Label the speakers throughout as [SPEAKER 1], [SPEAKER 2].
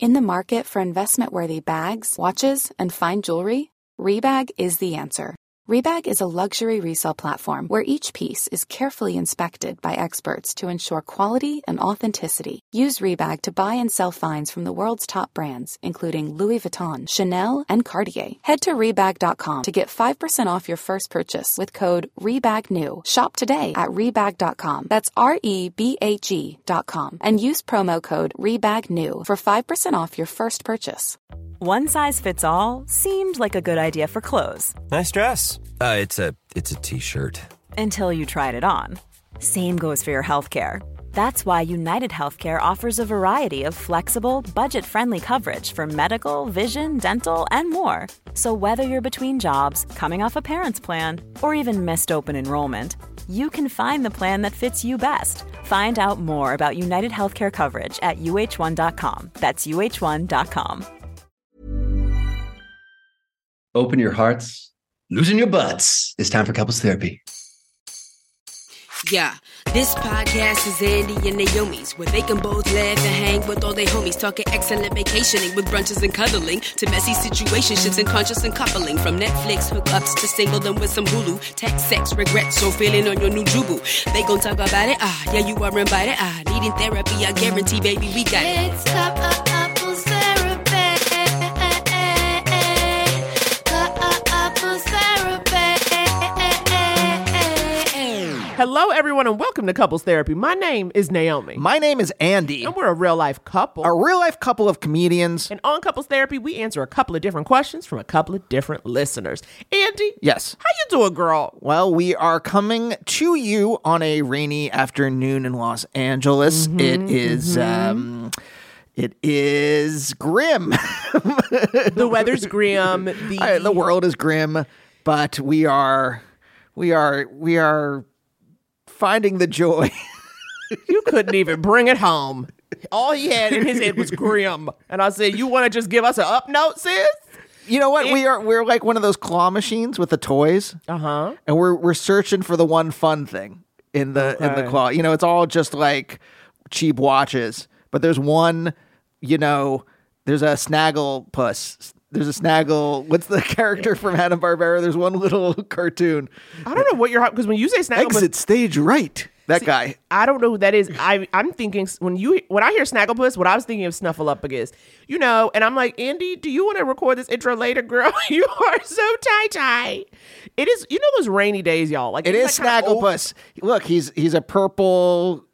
[SPEAKER 1] In the market for investment-worthy bags, watches, and fine jewelry, Rebag is the answer. Rebag is a luxury resale platform where each piece is carefully inspected by experts to ensure quality and authenticity. Use Rebag to buy and sell finds from the world's top brands, including Louis Vuitton, Chanel, and Cartier. Head to Rebag.com to get 5% off your first purchase with code REBAGNEW. Shop today at Rebag.com. That's REBAG.com. And use promo code REBAGNEW for 5% off your first purchase.
[SPEAKER 2] One size fits all seemed like a good idea for clothes.
[SPEAKER 3] Nice dress. It's a t-shirt.
[SPEAKER 2] Until you tried it on. Same goes for your healthcare. That's why United Healthcare offers a variety of flexible, budget-friendly coverage for medical, vision, dental, and more. So whether you're between jobs, coming off a parent's plan, or even missed open enrollment, you can find the plan that fits you best. Find out more about United Healthcare coverage at uh1.com. That's uh1.com.
[SPEAKER 4] Open your hearts, loosen your butts. It's time for couples therapy.
[SPEAKER 5] Yeah, this podcast is Andy and Naomi's, where they can both laugh and hang with all their homies, talking excellent vacationing with brunches and cuddling, to messy situationships and conscious and coupling, from Netflix hookups to single them with some Hulu, text, sex, regrets, or feeling on your new jubu. They gon' talk about it, yeah, you are invited, needing therapy, I guarantee, baby, we got it.
[SPEAKER 6] It's couples therapy. Couples therapy.
[SPEAKER 7] Hello, everyone, and welcome to Couples Therapy. My name is Naomi.
[SPEAKER 8] My name is Andy.
[SPEAKER 7] And we're a real-life couple.
[SPEAKER 8] A real-life couple of comedians.
[SPEAKER 7] And on Couples Therapy, we answer a couple of different questions from a couple of different listeners. Andy?
[SPEAKER 8] Yes.
[SPEAKER 7] How you doing, girl?
[SPEAKER 8] Well, we are coming to you on a rainy afternoon in Los Angeles. It is grim.
[SPEAKER 7] The weather's grim.
[SPEAKER 8] The world is grim, but we are finding the joy.
[SPEAKER 7] You couldn't even bring it home. All he had in his head was grim. And I said, you want to just give us an up note, sis?
[SPEAKER 8] You know what? We're like one of those claw machines with the toys.
[SPEAKER 7] Uh-huh.
[SPEAKER 8] And we're searching for the one fun thing in the claw. You know, it's all just like cheap watches. But there's one, there's a Snagglepuss. There's a Snaggle. What's the character from Hanna-Barbera? There's one little cartoon.
[SPEAKER 7] I don't know what you're... Because when you say Snagglepuss...
[SPEAKER 8] Exit stage right. That guy.
[SPEAKER 7] I don't know who that is. I'm thinking... When I hear Snagglepuss, what I was thinking of Snuffleupagus. And I'm like, Andy, do you want to record this intro later, girl? You are so tie-tie. It is... those rainy days, y'all. Like
[SPEAKER 8] it is Snagglepuss. Look, he's a purple...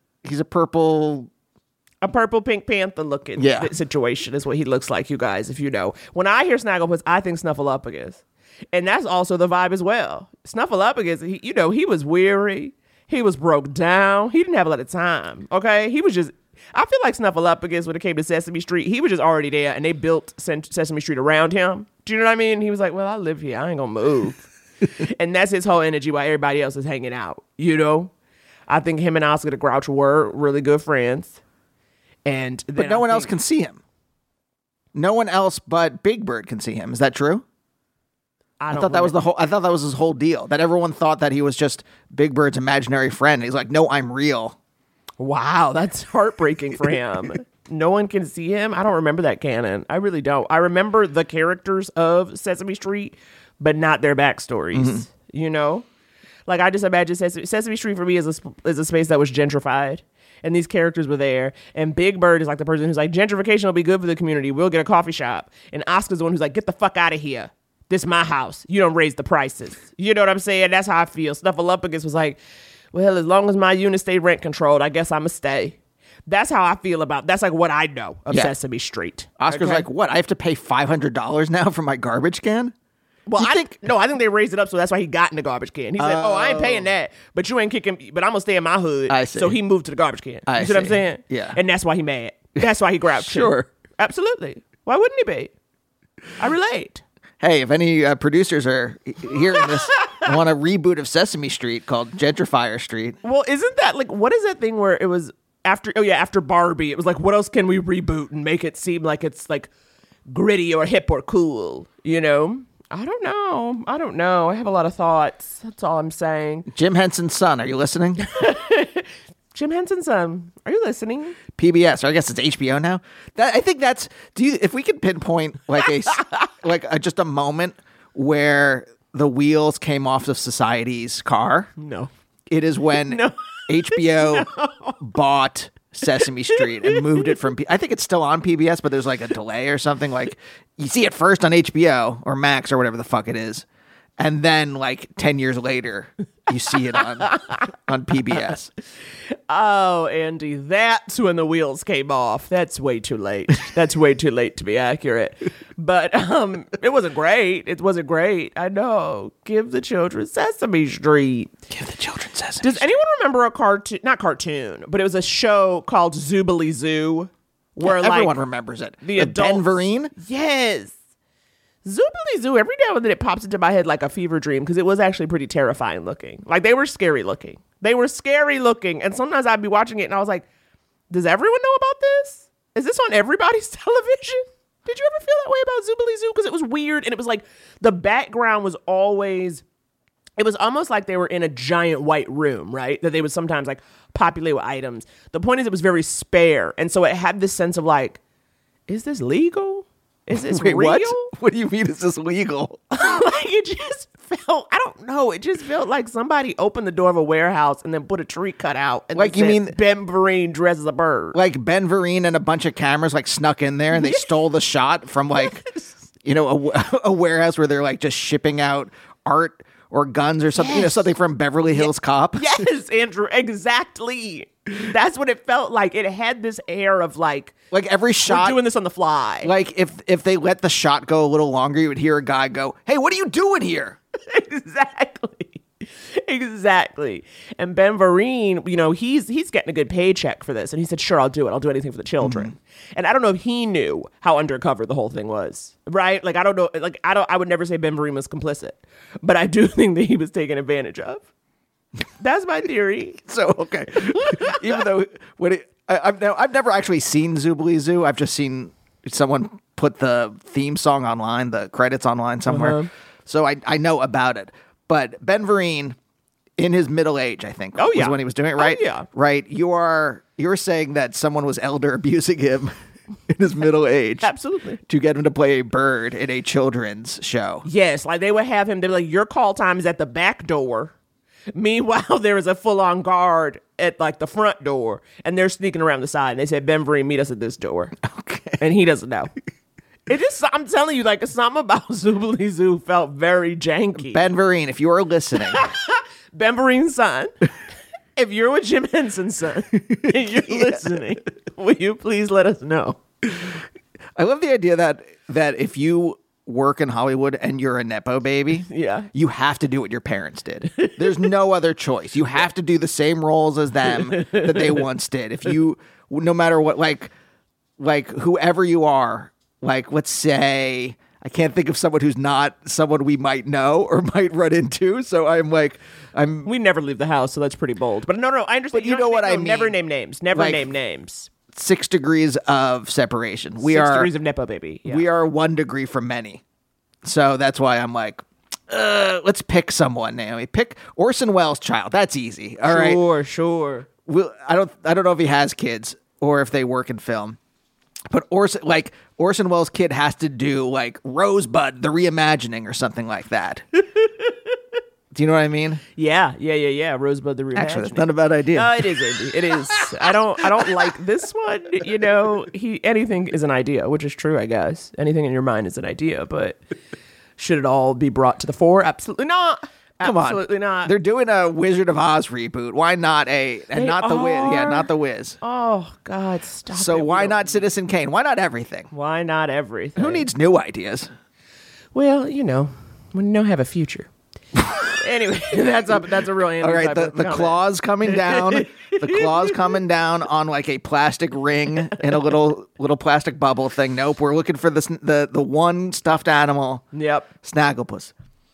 [SPEAKER 7] A purple Pink Panther looking situation is what he looks like, you guys, if you know. When I hear Snagglepuss, I think Snuffleupagus. And that's also the vibe as well. Snuffleupagus, he was weary. He was broke down. He didn't have a lot of time, okay? He was just... I feel like Snuffleupagus, when it came to Sesame Street, he was just already there, and they built Sesame Street around him. Do you know what I mean? He was like, well, I live here. I ain't gonna move. And that's his whole energy while everybody else is hanging out, I think him and Oscar the Grouch were really good friends.
[SPEAKER 8] But no one else can see him. No one else but Big Bird can see him. Is that true? I thought that was his whole deal. That everyone thought that he was just Big Bird's imaginary friend. He's like, no, I'm real.
[SPEAKER 7] Wow, that's heartbreaking for him. No one can see him. I don't remember that canon. I really don't. I remember the characters of Sesame Street, but not their backstories. Like I just imagine Sesame Street for me is a space that was gentrified. And these characters were there. And Big Bird is like the person who's like, gentrification will be good for the community. We'll get a coffee shop. And Oscar's the one who's like, get the fuck out of here. This is my house. You don't raise the prices. You know what I'm saying? That's how I feel. Snuffleupagus was like, well, as long as my units stay rent controlled, I guess I'm going to stay. That's how I feel that's like what I know of Sesame Street.
[SPEAKER 8] Oscar's like, what? I have to pay $500 now for my garbage can?
[SPEAKER 7] Well, I think they raised it up, so that's why he got in the garbage can. He said, I ain't paying that, but you ain't kicking, but I'm going to stay in my hood.
[SPEAKER 8] I see.
[SPEAKER 7] So he moved to the garbage can. You see what I'm saying?
[SPEAKER 8] Yeah.
[SPEAKER 7] And that's why he mad. That's why he grabbed
[SPEAKER 8] Sure.
[SPEAKER 7] too. Absolutely. Why wouldn't he be? I relate.
[SPEAKER 8] Hey, if any producers are hearing this and want a reboot of Sesame Street called Gentrifier Street.
[SPEAKER 7] Well, isn't that like, what is that thing where it was after Barbie, it was like, what else can we reboot and make it seem like it's like gritty or hip or cool, I don't know. I have a lot of thoughts. That's all I'm saying.
[SPEAKER 8] Jim Henson's son, are you listening?
[SPEAKER 7] Jim Henson's son. Are you listening?
[SPEAKER 8] PBS, or I guess it's HBO now. I think that's. If we could pinpoint just a moment where the wheels came off of society's car,
[SPEAKER 7] No.
[SPEAKER 8] it is when HBO bought Sesame Street and moved it from. I think it's still on PBS, but there's like a delay or something. Like you see it first on HBO or Max or whatever the fuck it is, and then like 10 years later, you see it on PBS.
[SPEAKER 7] Oh, Andy, that's when the wheels came off. That's way too late. That's way too late to be accurate. But it wasn't great. It wasn't great. I know. Give the children Sesame Street.
[SPEAKER 8] Give the children Sesame
[SPEAKER 7] Does anyone remember a cartoon? Not cartoon, but it was a show called Zoobly Zoo. Where
[SPEAKER 8] everyone remembers it.
[SPEAKER 7] The adults,
[SPEAKER 8] Ben Vereen?
[SPEAKER 7] Yes. Zoobly Zoo, every now and then it pops into my head like a fever dream because it was actually pretty terrifying looking. Like they were scary looking. And sometimes I'd be watching it and I was like, does everyone know about this? Is this on everybody's television? Did you ever feel that way about Zoobly Zoo? Because it was weird and it was like the background was always, it was almost like they were in a giant white room, right? That they would sometimes like populate with items. The point is it was very spare. And so it had this sense of like, is this legal? Is this
[SPEAKER 8] Wait,
[SPEAKER 7] real?
[SPEAKER 8] What do you mean is this legal?
[SPEAKER 7] Like it just felt, I don't know. It just felt like somebody opened the door of a warehouse and then put a tree cut out. And
[SPEAKER 8] like you mean
[SPEAKER 7] Ben Vereen dressed as a bird?
[SPEAKER 8] Like Ben Vereen and a bunch of cameras like snuck in there and they stole the shot from like, a warehouse where they're like just shipping out art or guns or something, something from Beverly Hills Cop.
[SPEAKER 7] Yes, Andrew, exactly. That's what it felt like. It had this air of like
[SPEAKER 8] every shot,
[SPEAKER 7] we're doing this on the fly.
[SPEAKER 8] Like if they let the shot go a little longer, you would hear a guy go, "Hey, what are you doing here?"
[SPEAKER 7] Exactly. And Ben Vereen, he's getting a good paycheck for this, and he said, "Sure, I'll do it. I'll do anything for the children." Mm-hmm. And I don't know if he knew how undercover the whole thing was, right? Like I don't know. Like I would never say Ben Vereen was complicit, but I do think that he was taken advantage of. That's my theory.
[SPEAKER 8] So okay, even though I've never actually seen Zoobly Zoo. I've just seen someone put the theme song online, the credits online somewhere. Uh-huh. So I know about it. But Ben Vereen, in his middle age, I think, was when he was doing it, right?
[SPEAKER 7] Oh, yeah.
[SPEAKER 8] Right. You're saying that someone was elder abusing him in his middle age.
[SPEAKER 7] Absolutely.
[SPEAKER 8] To get him to play a bird in a children's show.
[SPEAKER 7] Yes. Like they would have him, they'd be like, your call time is at the back door. Meanwhile, there is a full-on guard at like the front door, and they're sneaking around the side. And they said, Ben Vereen, meet us at this door.
[SPEAKER 8] Okay.
[SPEAKER 7] And he doesn't know. I'm telling you, like, something about Zoobly Zoo felt very janky.
[SPEAKER 8] Ben Vereen, if you are listening.
[SPEAKER 7] Ben Vereen's son. If you're with Jim Henson's son, and you're listening, will you please let us know?
[SPEAKER 8] I love the idea that if you work in Hollywood and you're a Nepo baby, you have to do what your parents did. There's no other choice. You have to do the same roles as them that they once did. If you, no matter what, like whoever you are, like let's say, I can't think of someone who's not someone we might know or might run into. So
[SPEAKER 7] we never leave the house, so that's pretty bold. But no, I understand.
[SPEAKER 8] But you know what I mean.
[SPEAKER 7] Never name names. Never name names.
[SPEAKER 8] 6 degrees of separation.
[SPEAKER 7] 6 degrees of Nepo baby. Yeah.
[SPEAKER 8] We are 1 degree from many. So that's why I'm like, let's pick someone, Naomi. Pick Orson Welles' child. That's easy. All right.
[SPEAKER 7] Sure.
[SPEAKER 8] I don't know if he has kids or if they work in film. But Orson Welles' kid has to do like Rosebud, the reimagining or something like that. Do you know what I mean?
[SPEAKER 7] Yeah. Rosebud the reimagining.
[SPEAKER 8] Actually, that's not a bad idea.
[SPEAKER 7] It is, Andy. It is. I don't like this one. Anything is an idea, which is true, I guess. Anything in your mind is an idea, but should it all be brought to the fore? Absolutely not. Absolutely not.
[SPEAKER 8] They're doing a Wizard of Oz reboot. Why not Wiz? Yeah, not the Wiz.
[SPEAKER 7] Oh God, stop.
[SPEAKER 8] So why not Citizen Kane? Why not everything?
[SPEAKER 7] Why not everything?
[SPEAKER 8] Who needs new ideas?
[SPEAKER 7] Well, when you don't have a future. Anyway, that's a real Andy.
[SPEAKER 8] All right, the claws coming down. The claws coming down on like a plastic ring in a little plastic bubble thing. Nope, we're looking for the one stuffed animal.
[SPEAKER 7] Yep,
[SPEAKER 8] Snagglepuss.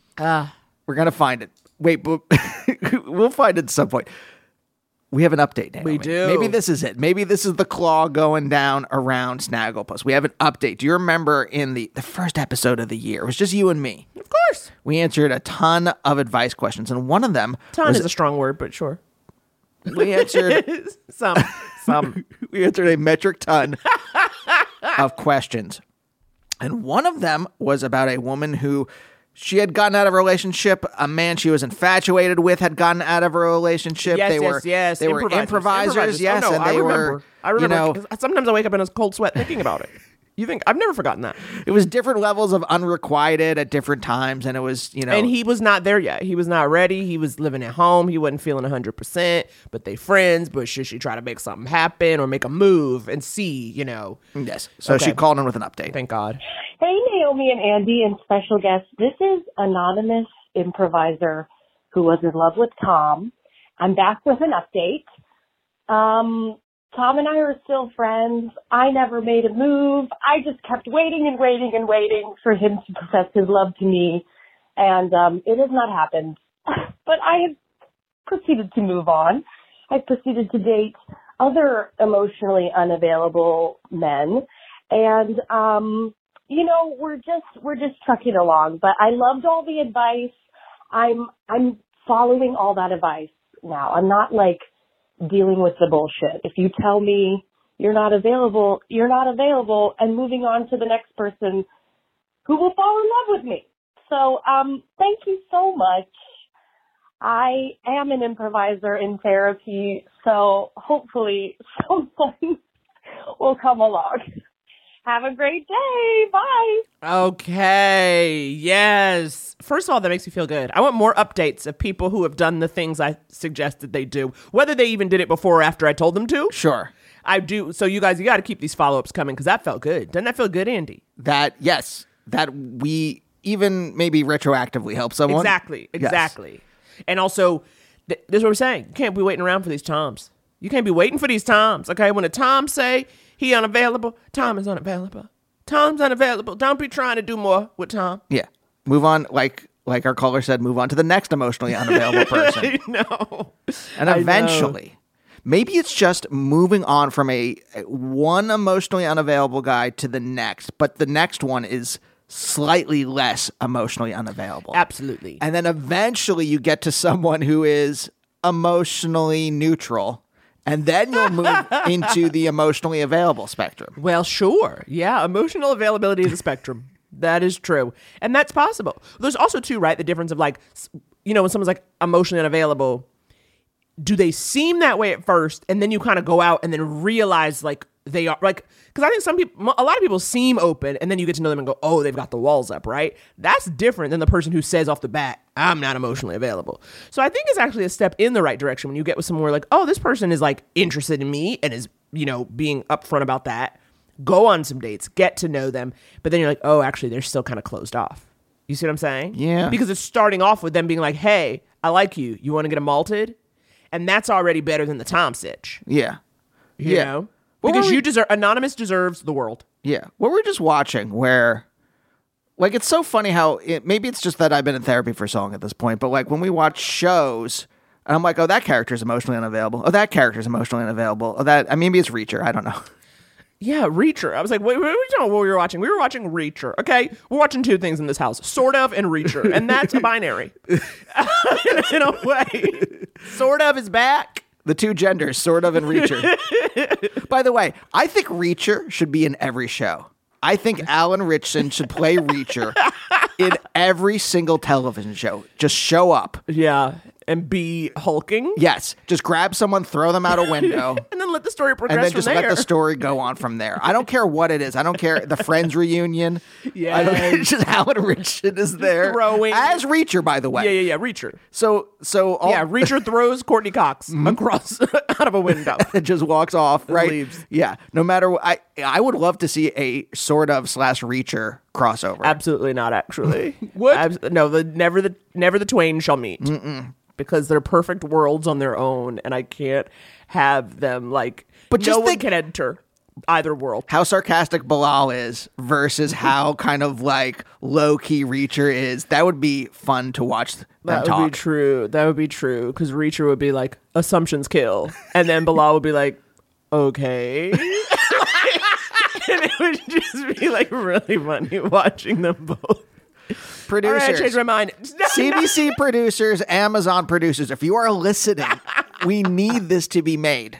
[SPEAKER 8] We're gonna find it. Wait, but we'll find it at some point. We have an update, Naomi.
[SPEAKER 7] We do.
[SPEAKER 8] Maybe this is it. Maybe this is the claw going down around Snagglepuss. We have an update. Do you remember in the first episode of the year? It was just you and me.
[SPEAKER 7] Of course.
[SPEAKER 8] We answered a ton of advice questions, and one of them
[SPEAKER 7] is a strong word, but sure.
[SPEAKER 8] We answered
[SPEAKER 7] Some.
[SPEAKER 8] we answered a metric ton of questions. And one of them was about a woman who she had gotten out of a relationship. A man she was infatuated with had gotten out of a relationship.
[SPEAKER 7] Yes,
[SPEAKER 8] They were improvisers. Yes,
[SPEAKER 7] oh, no,
[SPEAKER 8] and they were.
[SPEAKER 7] I remember.
[SPEAKER 8] You know,
[SPEAKER 7] Sometimes I wake up in a cold sweat thinking about it. You think I've never forgotten that?
[SPEAKER 8] it was different levels of unrequited at different times, and it was
[SPEAKER 7] And he was not there yet. He was not ready. He was living at home. He wasn't feeling 100%. But they friends. But should she try to make something happen or make a move and see?
[SPEAKER 8] Yes. So
[SPEAKER 7] Okay.
[SPEAKER 8] she called in with an update.
[SPEAKER 7] Thank God.
[SPEAKER 9] Hey, Naomi and Andy and special guest. This is anonymous improviser who was in love with Tom. I'm back with an update. Tom and I are still friends. I never made a move. I just kept waiting and waiting and waiting for him to profess his love to me. And it has not happened. But I have proceeded to move on. I've proceeded to date other emotionally unavailable men. And we're just trucking along. But I loved all the advice. I'm following all that advice now. I'm not dealing with the bullshit. If you tell me you're not available, and moving on to the next person who will fall in love with me. So, thank you so much. I am an improviser in therapy, so hopefully someone will come along. Have a great day. Bye.
[SPEAKER 7] Okay. Yes. First of all, that makes me feel good. I want more updates of people who have done the things I suggested they do, whether they even did it before or after I told them to.
[SPEAKER 8] Sure.
[SPEAKER 7] I do. So you guys, you got to keep these follow-ups coming because that felt good. Doesn't that feel good, Andy?
[SPEAKER 8] That we even maybe retroactively help someone.
[SPEAKER 7] Exactly.
[SPEAKER 8] Yes.
[SPEAKER 7] And also, this is what we're saying. You can't be waiting around for these Toms. You can't be waiting for these Toms, okay? When a Tom say he unavailable, Tom is unavailable. Tom's unavailable. Don't be trying to do more with Tom.
[SPEAKER 8] Yeah. Move on, like our caller said, move on to the next emotionally unavailable person.
[SPEAKER 7] No.
[SPEAKER 8] And eventually, maybe it's just moving on from one emotionally unavailable guy to the next, but the next one is slightly less emotionally unavailable.
[SPEAKER 7] Absolutely.
[SPEAKER 8] And then eventually you get to someone who is emotionally neutral. And then you'll move into the emotionally available spectrum.
[SPEAKER 7] Well, sure. Yeah, emotional availability is a spectrum. That is true. And that's possible. There's also, too, right, the difference of when someone's emotionally unavailable, do they seem that way at first, and then you kind of go out and then realize they are because I think a lot of people seem open, and then you get to know them and go, oh, they've got the walls up, right? That's different than the person who says off the bat, I'm not emotionally available. So I think it's actually a step in the right direction when you get with someone oh, this person is interested in me and is, being upfront about that. Go on some dates, get to know them, but then you're oh, actually, they're still kind of closed off. You see what I'm saying?
[SPEAKER 8] Yeah.
[SPEAKER 7] Because it's starting off with them being hey, I like you. You want to get a malted? And that's already better than the Tom sitch.
[SPEAKER 8] Yeah.
[SPEAKER 7] You know? Because Anonymous deserves the world.
[SPEAKER 8] Yeah. What we're just watching where, it's so funny how, maybe it's just that I've been in therapy for so long at this point, but when we watch shows, and I'm oh, that character's emotionally unavailable. Oh, that character's emotionally unavailable. Oh, maybe it's Reacher. I don't know.
[SPEAKER 7] Yeah, Reacher. I was wait, what we were watching? We were watching Reacher. Okay, we're watching two things in this house, sort of and Reacher, and that's a binary. in a way. Sort of is back.
[SPEAKER 8] The two genders, sort of and Reacher. By the way, I think Reacher should be in every show. I think Alan Ritchson should play Reacher in every single television show. Just show up.
[SPEAKER 7] Yeah. And be hulking.
[SPEAKER 8] Yes. Just grab someone, throw them out a window.
[SPEAKER 7] And then let the story progress
[SPEAKER 8] and then just
[SPEAKER 7] from there.
[SPEAKER 8] let the story go on from there. I don't care what it is. I don't care. The Friends reunion.
[SPEAKER 7] Yeah.
[SPEAKER 8] I don't care. Just Alan Ritchson is there.
[SPEAKER 7] Throwing.
[SPEAKER 8] As Reacher, by the way.
[SPEAKER 7] Yeah, Reacher.
[SPEAKER 8] So
[SPEAKER 7] Reacher throws Courtney Cox across out of a window.
[SPEAKER 8] And just walks off, right?
[SPEAKER 7] Leaves.
[SPEAKER 8] Yeah. No matter what. I would love to see a sort of / Reacher crossover.
[SPEAKER 7] Absolutely not, actually.
[SPEAKER 8] What?
[SPEAKER 7] No, never the twain shall meet.
[SPEAKER 8] Mm-mm.
[SPEAKER 7] Because they're perfect worlds on their own, and I can't have them
[SPEAKER 8] But just
[SPEAKER 7] no one can enter either world.
[SPEAKER 8] How sarcastic Bilal is versus how kind of low key Reacher is. That would be fun to watch them talk.
[SPEAKER 7] That would be true. That would be true. Because Reacher would be assumptions kill, and then Bilal would be okay. And it would just be really funny watching them both.
[SPEAKER 8] Producers.
[SPEAKER 7] All right, I changed my mind.
[SPEAKER 8] CBC producers, Amazon producers. If you are listening, we need this to be made.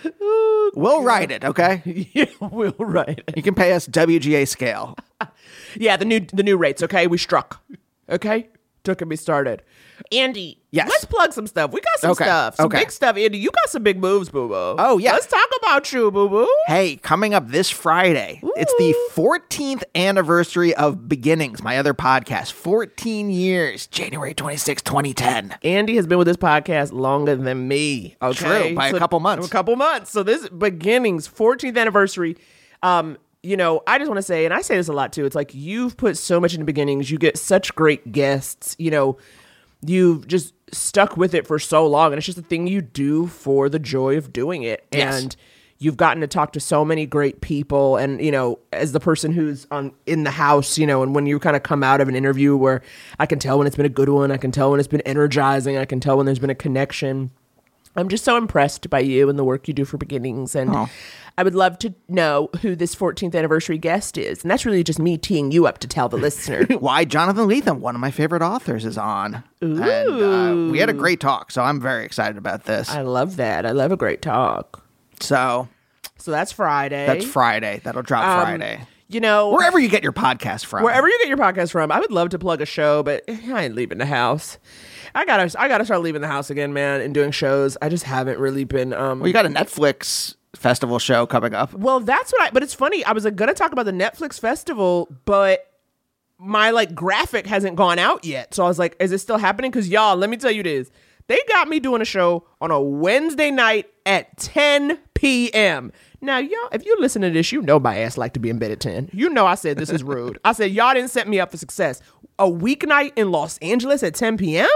[SPEAKER 8] We'll write it, okay?
[SPEAKER 7] Yeah, we'll write it.
[SPEAKER 8] You can pay us WGA scale.
[SPEAKER 7] Yeah, the new rates, okay? We struck. Okay? Took me started. Andy,
[SPEAKER 8] yes.
[SPEAKER 7] Let's plug some stuff. We got some stuff. Some big stuff. Andy, you got some big moves, boo-boo.
[SPEAKER 8] Oh, yeah.
[SPEAKER 7] Let's talk about you, boo-boo.
[SPEAKER 8] Hey, coming up this Friday, it's the 14th anniversary of Beginnings, my other podcast. 14 years, January 26, 2010.
[SPEAKER 7] Andy has been with this podcast longer than me. Okay?
[SPEAKER 8] True, by a couple months.
[SPEAKER 7] A couple months. So this Beginnings, 14th anniversary. You know, I just want to say, and I say this a lot too, it's like you've put so much into Beginnings. You get such great guests. You know, you've just stuck with it for so long, and it's just a thing you do for the joy of doing it.
[SPEAKER 8] Yes.
[SPEAKER 7] And you've gotten to talk to so many great people. And, you know, as the person who's in the house, you know, and when you kind of come out of an interview where I can tell when it's been a good one, I can tell when it's been energizing, I can tell when there's been a connection. I'm just so impressed by you and the work you do for Beginnings. And I would love to know who this 14th anniversary guest is. And that's really just me teeing you up to tell the listener.
[SPEAKER 8] Why Jonathan Lethem, one of my favorite authors, is on.
[SPEAKER 7] Ooh.
[SPEAKER 8] And we had a great talk, so I'm very excited about this.
[SPEAKER 7] I love that. I love a great talk.
[SPEAKER 8] So
[SPEAKER 7] that's Friday.
[SPEAKER 8] That's Friday. That'll drop Friday.
[SPEAKER 7] You know,
[SPEAKER 8] wherever you get your podcast from.
[SPEAKER 7] Wherever you get your podcast from. I would love to plug a show, but I ain't leaving the house. I gotta start leaving the house again, man, and doing shows. I just haven't really been.
[SPEAKER 8] Well, you got a Netflix festival show coming up.
[SPEAKER 7] Well, that's what but it's funny. I was gonna talk about the Netflix festival, but my graphic hasn't gone out yet. So I was like, is it still happening? Because y'all, let me tell you this. They got me doing a show on a Wednesday night at 10 p.m. Now, y'all, if you listen to this, you know my ass like to be in bed at 10. You know I said this is rude. I said, y'all didn't set me up for success. A weeknight in Los Angeles at 10 p.m.?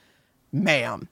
[SPEAKER 7] Ma'am.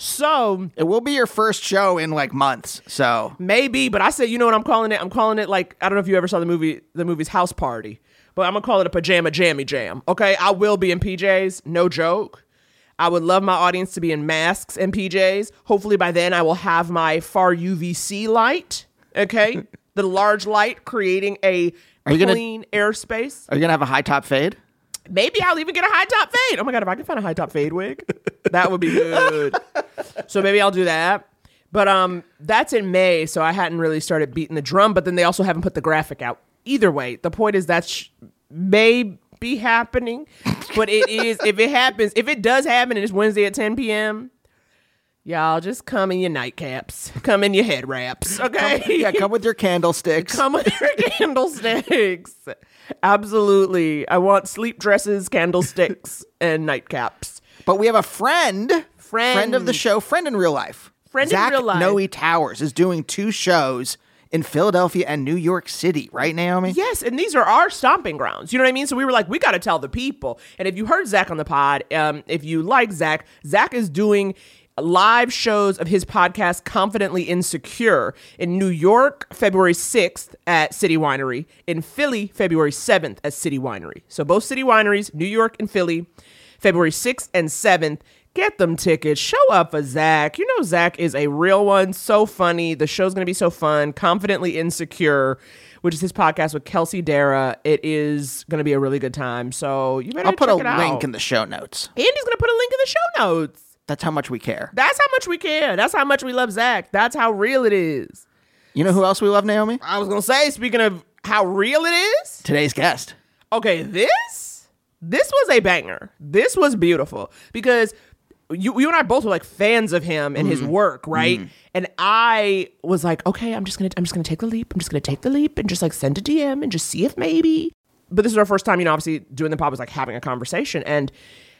[SPEAKER 7] So
[SPEAKER 8] it will be your first show in months. So
[SPEAKER 7] maybe, but I said, you know what I'm calling it? I'm calling it I don't know if you ever saw the movie's House Party, but I'm gonna call it a pajama jammy jam. Okay, I will be in PJs, no joke. I would love my audience to be in masks and PJs. Hopefully by then I will have my far UVC light. Okay, the large light creating a clean airspace.
[SPEAKER 8] Are you gonna have a high top fade?
[SPEAKER 7] Maybe I'll even get a high top fade. Oh my God, if I can find a high top fade wig, that would be good. So maybe I'll do that. But that's in May, so I hadn't really started beating the drum, but then they also haven't put the graphic out. Either way, the point is that may be happening, but it is, if it does happen and it's Wednesday at 10 p.m., y'all just come in your nightcaps. Come in your head wraps, okay?
[SPEAKER 8] Come with your candlesticks.
[SPEAKER 7] Come with your candlesticks. Absolutely. I want sleep dresses, candlesticks, and nightcaps.
[SPEAKER 8] But we have a friend of the show, friend in real life.
[SPEAKER 7] Zach in real life.
[SPEAKER 8] Noe Towers is doing 2 shows in Philadelphia and New York City, right, Naomi?
[SPEAKER 7] Yes, and these are our stomping grounds. You know what I mean? So we were like, we got to tell the people. And if you heard Zach on the pod, if you like Zach is doing live shows of his podcast, Confidently Insecure, in New York, February 6th at City Winery, in Philly, February 7th at City Winery. So both City Wineries, New York and Philly, February 6th and 7th. Get them tickets. Show up for Zach. You know Zach is a real one. So funny. The show's going to be so fun. Confidently Insecure, which is his podcast with Kelsey Dara. It is going to be a really good time. So you better check it out.
[SPEAKER 8] I'll put a link in the show notes.
[SPEAKER 7] Andy's going to put a link in the show notes.
[SPEAKER 8] That's how much we care.
[SPEAKER 7] That's how much we care. That's how much we love Zach. That's how real it is.
[SPEAKER 8] You know who else we love, Naomi?
[SPEAKER 7] I was going to say, speaking of how real it is.
[SPEAKER 8] Today's guest.
[SPEAKER 7] Okay, this was a banger. This was beautiful because you and I both were fans of him and his work, right? And I was like, okay, I'm just gonna take the leap. I'm just gonna take the leap and just send a DM and just see if maybe. But this is our first time, obviously doing the pod was having a conversation, and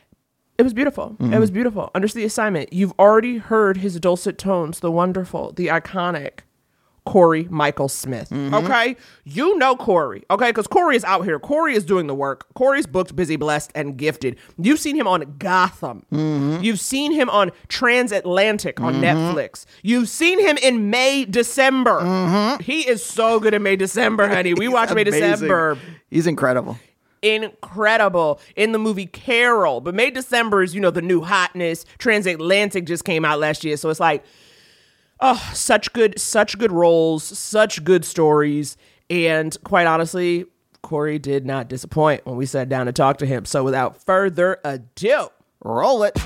[SPEAKER 7] it was beautiful. It was beautiful. Understood the assignment. You've already heard his dulcet tones, the wonderful, the iconic Corey Michael Smith. Okay? You know Corey, okay? Because Corey is out here. Corey is doing the work. Corey's booked, busy, blessed, and gifted. You've seen him on Gotham. You've seen him on Transatlantic on Netflix. You've seen him in May, December. He is so good in May, December, honey. We watched May, December.
[SPEAKER 8] He's incredible.
[SPEAKER 7] Incredible in the movie Carol. But May, December is, the new hotness. Transatlantic just came out last year. So it's such good roles, such good stories. And quite honestly, Corey did not disappoint when we sat down to talk to him. So without further ado,
[SPEAKER 8] roll it.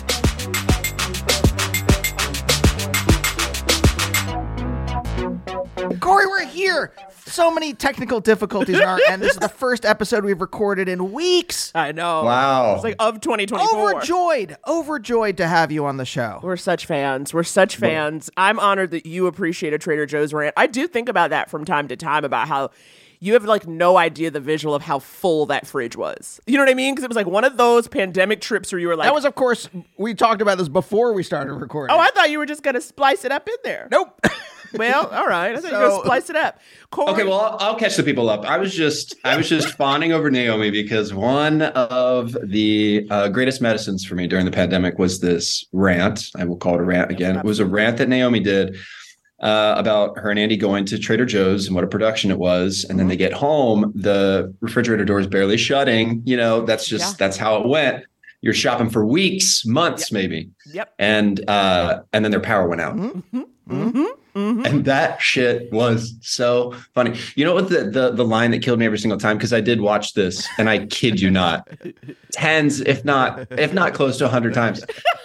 [SPEAKER 8] Corey, we're here. So many technical difficulties on our end. This is the first episode we've recorded in weeks.
[SPEAKER 7] I know.
[SPEAKER 4] Wow.
[SPEAKER 7] It's like of 2024.
[SPEAKER 8] Overjoyed to have you on the show.
[SPEAKER 7] We're such fans. I'm honored that you appreciate a Trader Joe's rant. I do think about that from time to time about how you have like no idea the visual of how full that fridge was. You know what I mean? Because it was like one of those pandemic trips where you were like...
[SPEAKER 8] That was, of course, we talked about this before we started recording.
[SPEAKER 7] Oh, I thought you were just going to splice it up in there.
[SPEAKER 8] Nope.
[SPEAKER 7] Well, all right. I thought you were going to splice it up. Corey.
[SPEAKER 4] Okay, well, I'll catch the people up. I was just fawning over Naomi because one of the greatest medicines for me during the pandemic was this rant. I will call it a rant again. It was a rant that Naomi did about her and Andy going to Trader Joe's and what a production it was. And then they get home, the refrigerator door is barely shutting. You know, that's how it went. You're shopping for weeks, months, maybe.
[SPEAKER 7] Yep.
[SPEAKER 4] And then their power went out. And that shit was so funny. You know what the line that killed me every single time? Because I did watch this, and I kid you not, tens, if not close to 100 times.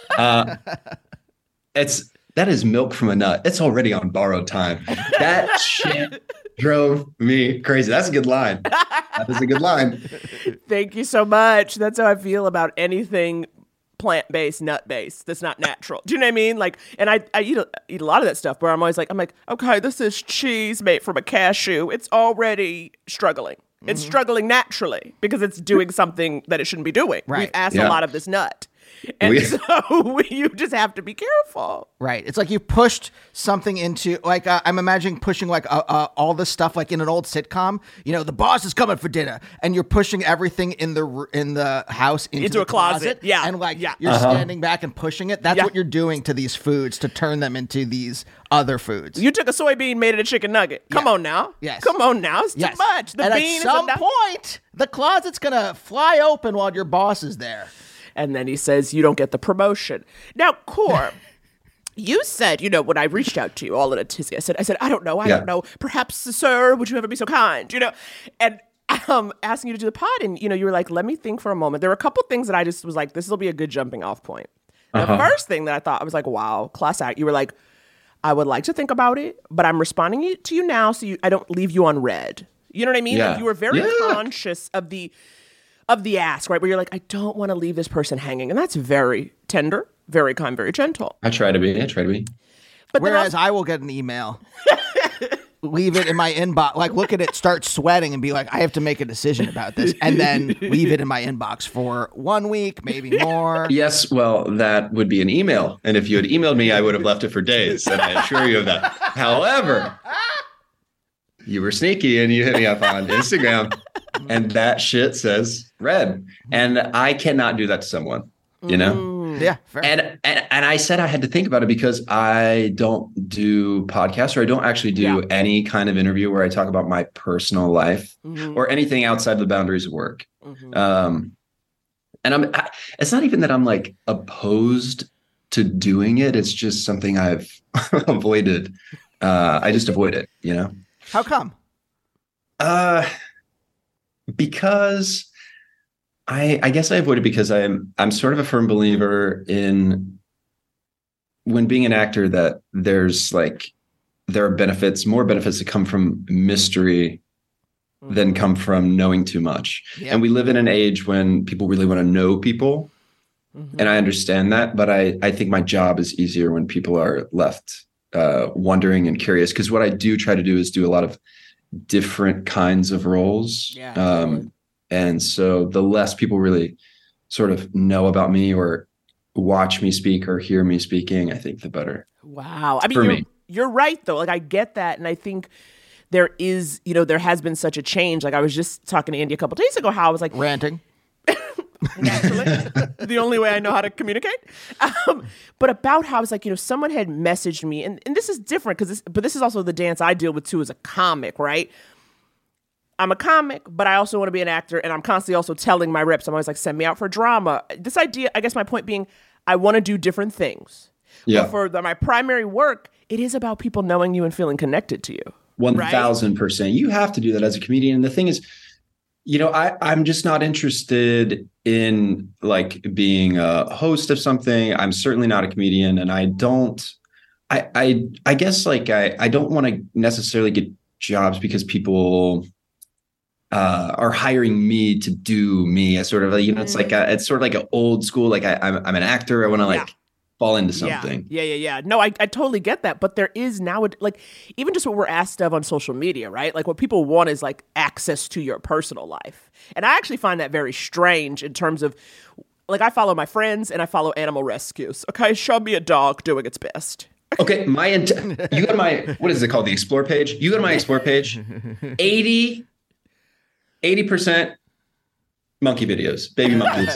[SPEAKER 4] That is milk from a nut. It's already on borrowed time. That shit drove me crazy. That's a good line. That is a good line.
[SPEAKER 7] Thank you so much. That's how I feel about anything plant-based, nut-based that's not natural. Do you know what I mean? Like, and I eat a lot of that stuff, but I'm like, okay, this is cheese made from a cashew. It's already struggling. It's struggling naturally because it's doing something that it shouldn't be doing.
[SPEAKER 8] Right.
[SPEAKER 7] We've asked a lot of this nut. And so you just have to be careful.
[SPEAKER 8] Right. It's like you pushed something into, like, I'm imagining pushing like all this stuff like in an old sitcom. You know, the boss is coming for dinner, and you're pushing everything in the house into
[SPEAKER 7] a closet. Yeah.
[SPEAKER 8] And like you're standing back and pushing it. That's what you're doing to these foods to turn them into these other foods.
[SPEAKER 7] You took a soybean, made it a chicken nugget. Come on now.
[SPEAKER 8] Yes.
[SPEAKER 7] Come on now. It's too much. The
[SPEAKER 8] and
[SPEAKER 7] bean
[SPEAKER 8] at some point, the closet's going to fly open while your boss is there.
[SPEAKER 7] And then he says, you don't get the promotion. Now, Cor, you said, you know, when I reached out to you all in a tizzy, I said, I don't know. Perhaps, sir, would you ever be so kind? You know, and asking you to do the pod. And, you know, you were like, let me think for a moment. There were a couple things that I just was like, this will be a good jumping off point. The first thing that I thought, I was like, wow, class act. You were like, I would like to think about it, but I'm responding to you now so I don't leave you on red. You know what I mean?
[SPEAKER 4] Yeah.
[SPEAKER 7] Like you were very conscious of the ask, right? Where you're like, I don't want to leave this person hanging. And that's very tender, very kind, very gentle.
[SPEAKER 4] I try to be.
[SPEAKER 8] But whereas I will get an email, leave it in my inbox, like look at it, start sweating and be like, I have to make a decision about this. And then leave it in my inbox for 1 week, maybe more.
[SPEAKER 4] Yes, well, that would be an email. And if you had emailed me, I would have left it for days. And I assure you of that. However, you were sneaky and you hit me up on Instagram. And that shit says red. And I cannot do that to someone, you know?
[SPEAKER 8] Yeah, fair.
[SPEAKER 4] And I said I had to think about it because I don't do podcasts, or I don't actually do any kind of interview where I talk about my personal life or anything outside the boundaries of work. And it's not even that I'm like opposed to doing it. It's just something I've avoided. I just avoid it, you know?
[SPEAKER 8] How come?
[SPEAKER 4] Because I guess I avoid it because I'm sort of a firm believer in when being an actor that there are more benefits that come from mystery than come from knowing too much. Yep. And we live in an age when people really want to know people. And I understand that, but I think my job is easier when people are left wondering and curious. Because what I do try to do is do a lot of different kinds of roles. Totally. And so the less people really sort of know about me or watch me speak or hear me speaking, I think the better.
[SPEAKER 7] Wow. I mean, you're right though. Like I get that. And I think there is, you know, there has been such a change. Like I was just talking to Andy a couple days ago, how I was like
[SPEAKER 8] ranting.
[SPEAKER 7] Naturally. The only way I know how to communicate. But about how I was like, you know, someone had messaged me, and this is different but this is also the dance I deal with too as a comic, right? I'm a comic, but I also want to be an actor, and I'm constantly also telling my reps, I'm always like, send me out for drama. This idea, I guess my point being, I want to do different things. Yeah. But for my primary work, it is about people knowing you and feeling connected to you.
[SPEAKER 4] 1,000%. You have to do that as a comedian. And the thing is, I'm just not interested in like being a host of something. I'm certainly not a comedian, and I guess like I don't want to necessarily get jobs because people are hiring me to do me. As sort of it's like it's sort of like an old school. Like I'm an actor. I want to like fall into something.
[SPEAKER 7] Yeah. No, I totally get that. But there is now, like, even just what we're asked of on social media, right? Like, what people want is, like, access to your personal life. And I actually find that very strange in terms of, like, I follow my friends and I follow animal rescues. Okay, show me a dog doing its best.
[SPEAKER 4] Okay, you go to my, what is it called? The Explore page? You go to my Explore page, 80% monkey videos, baby monkeys.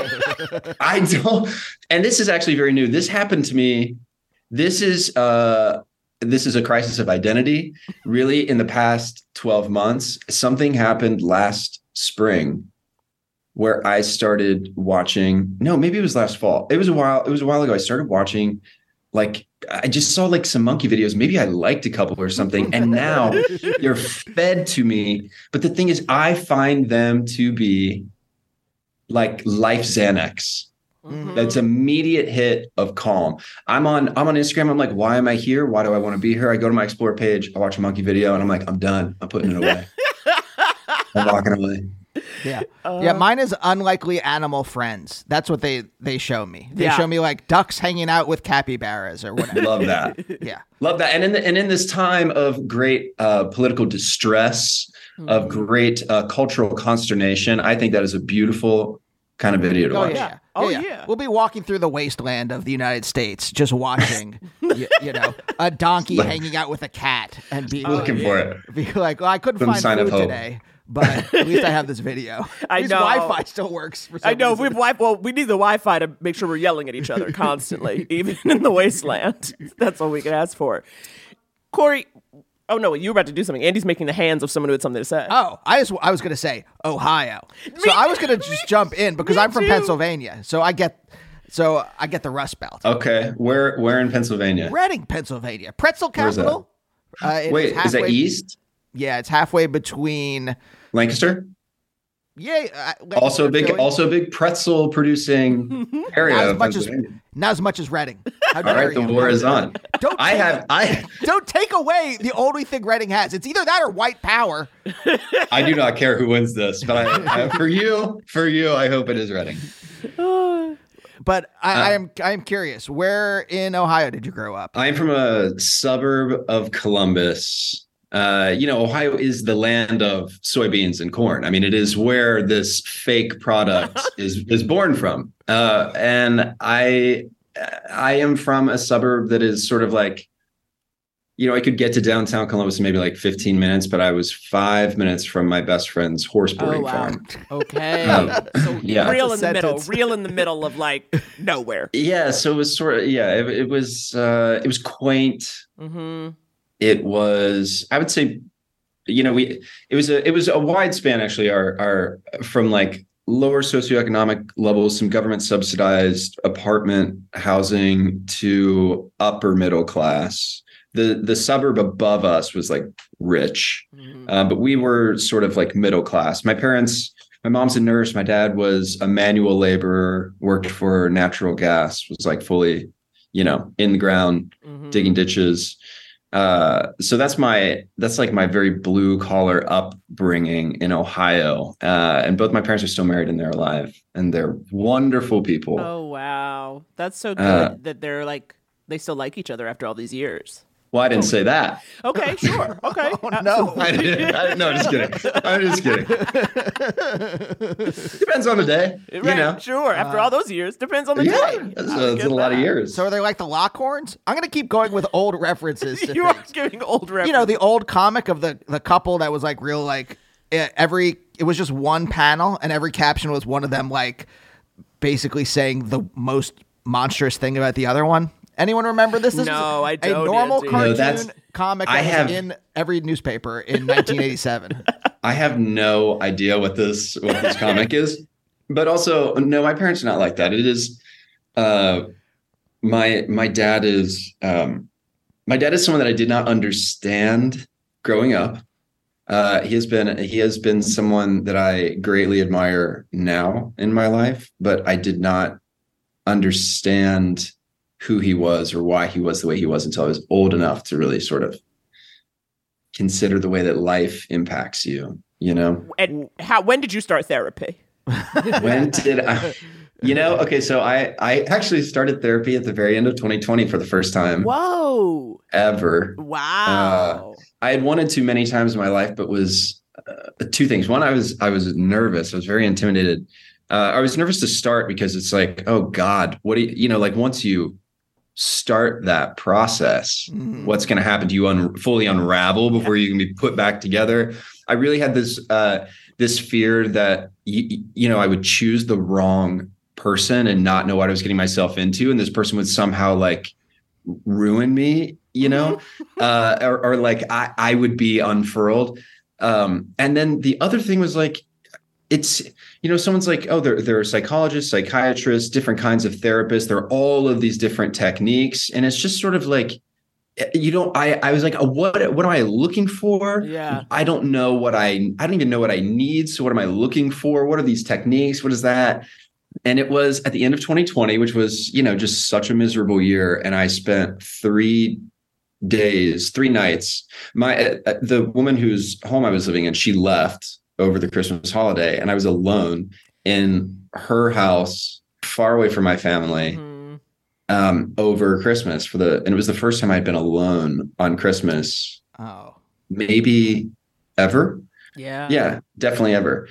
[SPEAKER 4] I don't, and this is actually very new. This happened to me. This is a crisis of identity. Really, in the past 12 months, something happened last spring where I started watching. No, maybe it was last fall. It was a while ago. I started watching, like, I just saw like some monkey videos. Maybe I liked a couple or something. And now they're fed to me. But the thing is, I find them to be like life Xanax. That's immediate hit of calm. I'm on Instagram. I'm like, why am I here? Why do I want to be here? I go to my Explore page. I watch a monkey video and I'm like, I'm done. I'm putting it away. I'm walking away.
[SPEAKER 8] Yeah. Yeah. Mine is unlikely animal friends. That's what they show me. They show me like ducks hanging out with capybaras or whatever.
[SPEAKER 4] Love that.
[SPEAKER 8] Yeah.
[SPEAKER 4] Love that. And in this time of great political distress, of great cultural consternation, I think that is a beautiful kind of video to watch.
[SPEAKER 8] Yeah. We'll be walking through the wasteland of the United States, just watching, a donkey hanging out with a cat and be
[SPEAKER 4] looking for it.
[SPEAKER 8] Be like, well, I couldn't find food today, but at least I have this video.
[SPEAKER 7] I know
[SPEAKER 8] Wi-Fi still works. For some reason.
[SPEAKER 7] We have Wi-Fi. Well, we need the Wi-Fi to make sure we're yelling at each other constantly, even in the wasteland. That's all we can ask for. Corey. Oh, no, you were about to do something. Andy's making the hands of someone who had something to say.
[SPEAKER 8] Oh, I was going to say Ohio. So I was going to just jump in because I'm from Pennsylvania. So I get the Rust Belt.
[SPEAKER 4] Okay. Where in Pennsylvania?
[SPEAKER 8] Reading, Pennsylvania. Pretzel capital.
[SPEAKER 4] Wait, is that east?
[SPEAKER 8] Yeah, it's halfway between
[SPEAKER 4] Lancaster?
[SPEAKER 8] Yeah.
[SPEAKER 4] Also a big pretzel producing area.
[SPEAKER 8] Not as much as Reading.
[SPEAKER 4] All right, the war is on.
[SPEAKER 8] Don't take away the only thing Reading has. It's either that or white power.
[SPEAKER 4] I do not care who wins this, but I for you, I hope it is Reading.
[SPEAKER 8] But I am curious. Where in Ohio did you grow up?
[SPEAKER 4] I'm from a suburb of Columbus. Ohio is the land of soybeans and corn. I mean, it is where this fake product is born from. And I am from a suburb that is sort of like, I could get to downtown Columbus in maybe like 15 minutes, but I was 5 minutes from my best friend's horse breeding farm.
[SPEAKER 7] Okay. Real in the middle of like nowhere.
[SPEAKER 4] Yeah. So it was sort of, it was quaint. Mm-hmm. It was, I would say, it was a wide span, actually, our from like lower socioeconomic levels, some government subsidized apartment housing to upper middle class. The suburb above us was like rich, but we were sort of like middle class. My mom's a nurse. My dad was a manual laborer, worked for natural gas, was like fully, in the ground, digging ditches. So that's like my very blue collar upbringing in Ohio. And both my parents are still married and they're alive and they're wonderful people.
[SPEAKER 7] Oh, wow. That's so good that they're like, they still like each other after all these years.
[SPEAKER 4] Well, I didn't say that.
[SPEAKER 7] Okay, sure. Okay.
[SPEAKER 8] Oh, no.
[SPEAKER 4] I didn't. No, just kidding. I'm just kidding. Depends on the day.
[SPEAKER 7] Right, sure. After all those years, depends on the day.
[SPEAKER 4] It's a lot of years.
[SPEAKER 8] So are they like the Lockhorns? I'm going to keep going with old references to
[SPEAKER 7] You are giving old references.
[SPEAKER 8] The old comic of the couple that was like real, like it was just one panel and every caption was one of them like basically saying the most monstrous thing about the other one. Anyone remember this?
[SPEAKER 7] No, I don't.
[SPEAKER 8] A normal cartoon comic that was in every newspaper in 1987.
[SPEAKER 4] I have no idea what this comic is, but also no, my parents are not like that. It is my dad is someone that I did not understand growing up. He has been someone that I greatly admire now in my life, but I did not understand who he was or why he was the way he was until I was old enough to really sort of consider the way that life impacts you, you know?
[SPEAKER 7] And when did you start therapy?
[SPEAKER 4] When did I, okay, so I actually started therapy at the very end of 2020 for the first time.
[SPEAKER 7] Whoa.
[SPEAKER 4] Ever.
[SPEAKER 7] Wow.
[SPEAKER 4] I had wanted to many times in my life, but was two things. One, I was nervous. I was very intimidated. I was nervous to start because it's like, oh God, what do you like once you start that process, what's going to happen? Do you fully unravel before you can be put back together? I really had this fear that, I would choose the wrong person and not know what I was getting myself into. And this person would somehow like ruin me, or like I would be unfurled. And then the other thing was like, it's, someone's like, oh, there are psychologists, psychiatrists, different kinds of therapists. There are all of these different techniques. And it's just sort of like, I was like, oh, what am I looking for?
[SPEAKER 7] Yeah.
[SPEAKER 4] I don't know I don't even know what I need. So what am I looking for? What are these techniques? What is that? And it was at the end of 2020, which was, just such a miserable year. And I spent 3 nights. The woman whose home I was living in, she left over the Christmas holiday, and I was alone in her house, far away from my family, over Christmas and it was the first time I'd been alone on Christmas. Oh, maybe ever. Yeah, definitely ever.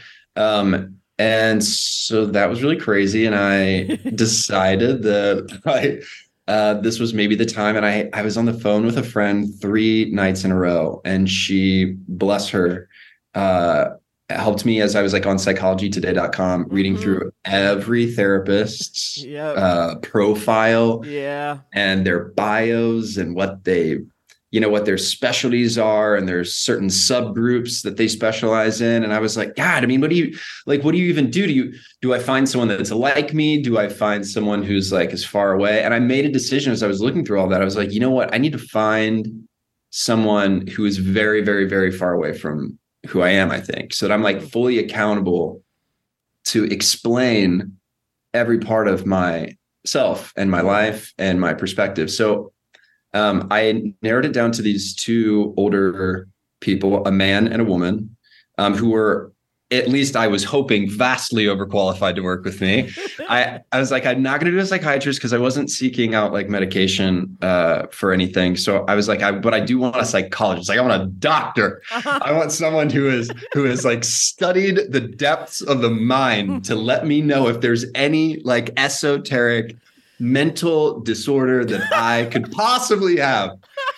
[SPEAKER 4] And so that was really crazy. And I decided that this was maybe the time. And I was on the phone with a friend 3 nights in a row, and she, bless her, helped me as I was like on psychologytoday.com reading through every therapist's profile and their bios and what their specialties are. And there's certain subgroups that they specialize in. And I was like, God, I mean, what do you even do? Do I find someone that's like me? Do I find someone who's like as far away? And I made a decision as I was looking through all that. I was like, you know what? I need to find someone who is very, very, very far away from who I am, I think, so that I'm like fully accountable to explain every part of myself and my life and my perspective. So I narrowed it down to these 2 older people, a man and a woman, who were, at least I was hoping, vastly overqualified to work with me. I was like, I'm not going to do a psychiatrist because I wasn't seeking out like medication for anything. So I was like, but I do want a psychologist. Like I want a doctor. I want someone who has like studied the depths of the mind to let me know if there's any like esoteric mental disorder that I could possibly have.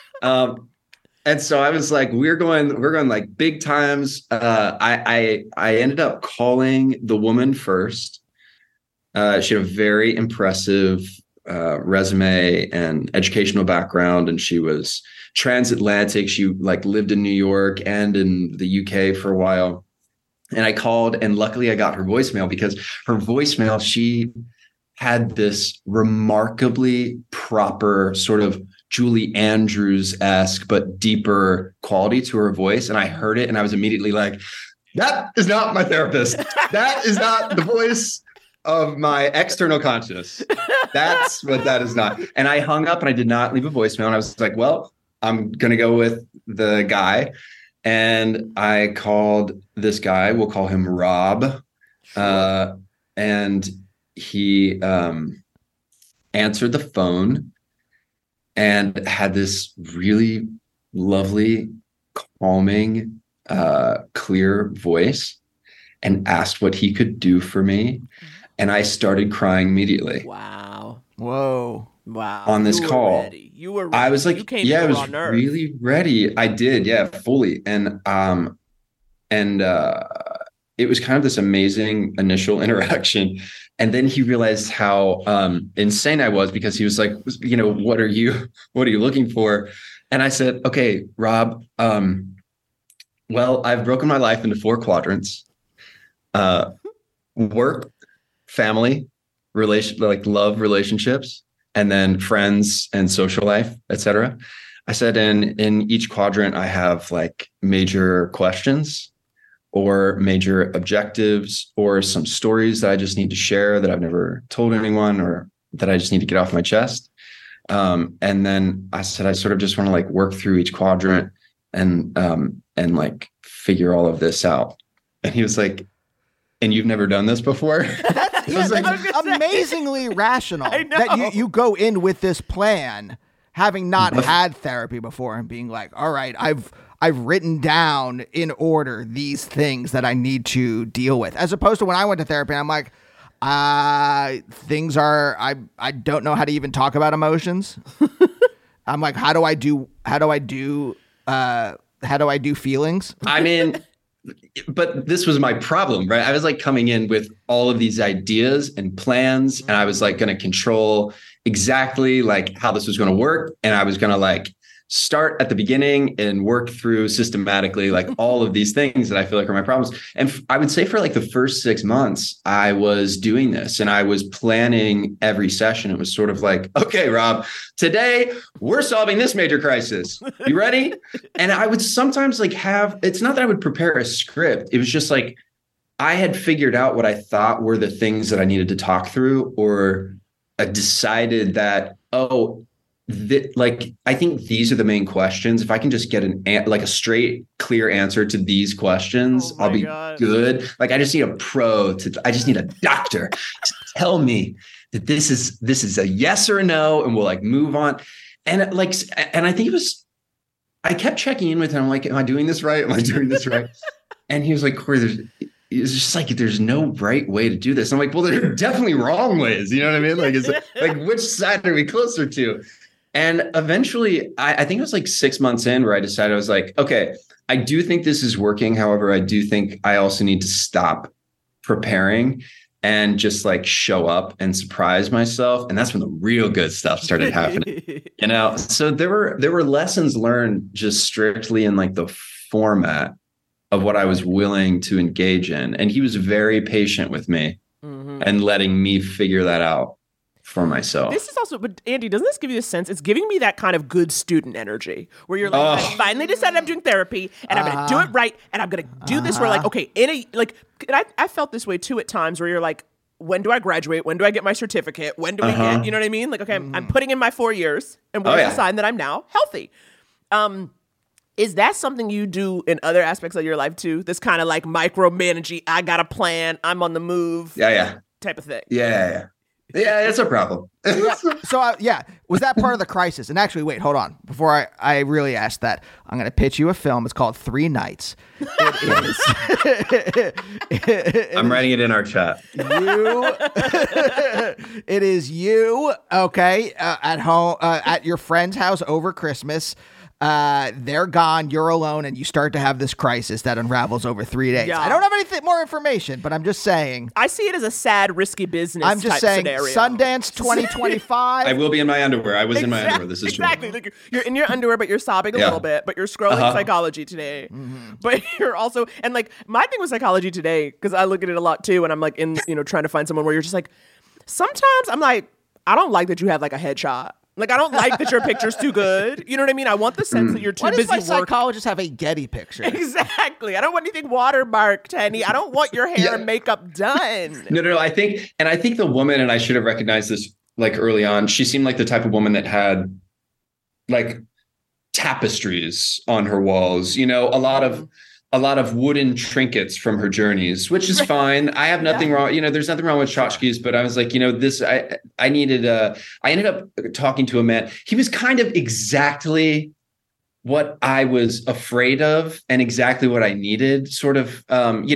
[SPEAKER 4] And so I was like, we're going like big times. I ended up calling the woman first. She had a very impressive resume and educational background, and she was transatlantic. She like lived in New York and in the UK for a while. And I called, and luckily I got her voicemail, because her voicemail, she had this remarkably proper sort of Julie Andrews-esque but deeper quality to her voice. And I heard it and I was immediately like, that is not my therapist. That is not the voice of my external conscious. That's what that is not. And I hung up and I did not leave a voicemail. And I was like, well, I'm going to go with the guy. And I called this guy, we'll call him Rob. And he answered the phone and had this really lovely, calming, clear voice, and asked what he could do for me. And I started crying immediately.
[SPEAKER 7] Wow.
[SPEAKER 8] Whoa.
[SPEAKER 7] Wow.
[SPEAKER 4] On this call.
[SPEAKER 7] Ready. You were ready.
[SPEAKER 4] I was like, I was really ready. I did. Yeah, fully. And it was kind of this amazing initial interaction. And then he realized how insane I was, because he was like, what are you looking for? And I said, okay, Rob, well, I've broken my life into 4 quadrants: work, family, love, relationships, and then friends and social life, etc. I said, in each quadrant, I have like major questions or major objectives or some stories that I just need to share that I've never told anyone or that I just need to get off my chest. And then I said, I sort of just want to like work through each quadrant and like figure all of this out. And he was like, and you've never done this before?
[SPEAKER 8] That's amazingly rational.
[SPEAKER 7] I know.
[SPEAKER 8] That you go in with this plan, having not had therapy before, and being like, all right, I've written down in order these things that I need to deal with. As opposed to when I went to therapy, I'm like, I don't know how to even talk about emotions. I'm like, how do I do feelings?
[SPEAKER 4] I mean, but this was my problem, right? I was like coming in with all of these ideas and plans, and I was like going to control exactly like how this was going to work. And I was going to like start at the beginning and work through systematically, like all of these things that I feel like are my problems. And I would say for like the first 6 months, I was doing this and I was planning every session. It was sort of like, okay, Rob, today we're solving this major crisis. You ready? And I would sometimes like it's not that I would prepare a script. It was just like, I had figured out what I thought were the things that I needed to talk through, or I decided that, I think these are the main questions. If I can just get a straight, clear answer to these questions, I'll be good. Like I just need I just need a doctor to tell me that this is a yes or a no, and we'll like move on. And I think I kept checking in with him. I'm like, am I doing this right? Am I doing this right? And he was like, Corey, it's just like, there's no right way to do this. I'm like, well, there are definitely wrong ways. You know what I mean? Like, it's like, which side are we closer to? And eventually, I think it was like 6 months in where I decided, I was like, okay, I do think this is working. However, I do think I also need to stop preparing and just like show up and surprise myself. And that's when the real good stuff started happening, you know? So there were lessons learned just strictly in like the format of what I was willing to engage in. And he was very patient with me and letting me figure that out for myself.
[SPEAKER 7] This is also, but Andy, doesn't this give you a sense? It's giving me that kind of good student energy where you're like, I finally decided I'm doing therapy and I'm going to do it right. And I'm going to do this where like, okay, I felt this way too at times where you're like, when do I graduate? When do I get my certificate? When do we get, you know what I mean? Like, okay, I'm putting in my 4 years and we're a sign that I'm now healthy. Is that something you do in other aspects of your life too? This kind of like micromanaging, I got a plan, I'm on the move type of thing.
[SPEAKER 4] Yeah, it's a problem.
[SPEAKER 8] So, was that part of the crisis? And actually, wait, hold on. Before I really ask that, I'm going to pitch you a film. It's called 3 Nights.
[SPEAKER 4] I'm writing it in our chat.
[SPEAKER 8] It is you, okay, at home, at your friend's house over Christmas. They're gone, you're alone, and you start to have this crisis that unravels over 3 days.
[SPEAKER 7] Yeah.
[SPEAKER 8] I don't have anything more information, but I'm just saying.
[SPEAKER 7] I see it as a sad, risky business.
[SPEAKER 8] I'm just saying,
[SPEAKER 7] scenario.
[SPEAKER 8] Sundance 2025.
[SPEAKER 4] I will be in my underwear. I was in my underwear. This is true.
[SPEAKER 7] Exactly. Like you're in your underwear, but you're sobbing a little bit, but you're scrolling Psychology Today. But you're also, and like my thing with Psychology Today, because I look at it a lot too, and I'm like trying to find someone where you're just like, sometimes I'm like, I don't like that you have like a headshot. Like, I don't like that your picture's too good. You know what I mean? I want the sense that you're too busy working.
[SPEAKER 8] Why does my psychologist have a Getty picture?
[SPEAKER 7] Exactly. I don't want anything watermarked, Henny. I don't want your hair and makeup done.
[SPEAKER 4] No. I think the woman, and I should have recognized this like early on, she seemed like the type of woman that had like tapestries on her walls, a lot of wooden trinkets from her journeys, which is fine. I have nothing wrong. There's nothing wrong with tchotchkes, but I was like, I ended up talking to a man. He was kind of exactly what I was afraid of and exactly what I needed, sort of, he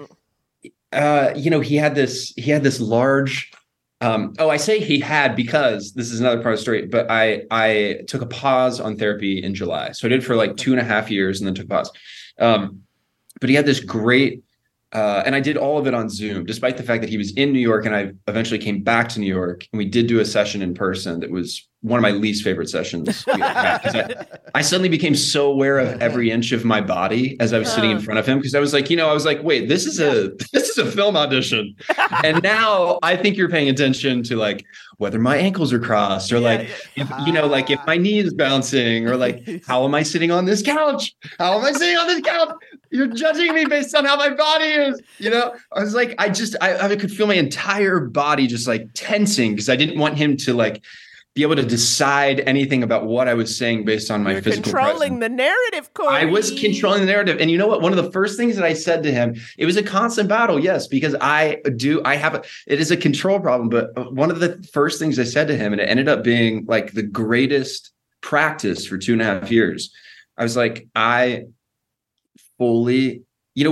[SPEAKER 4] had this large, I say he had because this is another part of the story, but I took a pause on therapy in July. So I did for like 2.5 years and then took a pause. But he had this great And I did all of it on Zoom, despite the fact that he was in New York, and I eventually came back to New York, and we did do a session in person that was one of my least favorite sessions. I suddenly became so aware of every inch of my body as I was sitting in front of him, because I was like, wait, this is a film audition. And now I think you're paying attention to like whether my ankles are crossed, or if my knee is bouncing, or like, how am I sitting on this couch? How am I sitting on this couch? You're judging me based on how my body is. I was like, I could feel my entire body just like tensing, because I didn't want him to like be able to decide anything about what I was saying based on my physical
[SPEAKER 7] controlling
[SPEAKER 4] presence.
[SPEAKER 7] the narrative, Corey.
[SPEAKER 4] I was controlling the narrative. And you know what? One of the first things that I said to him, it was a constant battle, yes, because it is a control problem. But one of the first things I said to him, and it ended up being like the greatest practice for 2.5 years. I was like, I fully,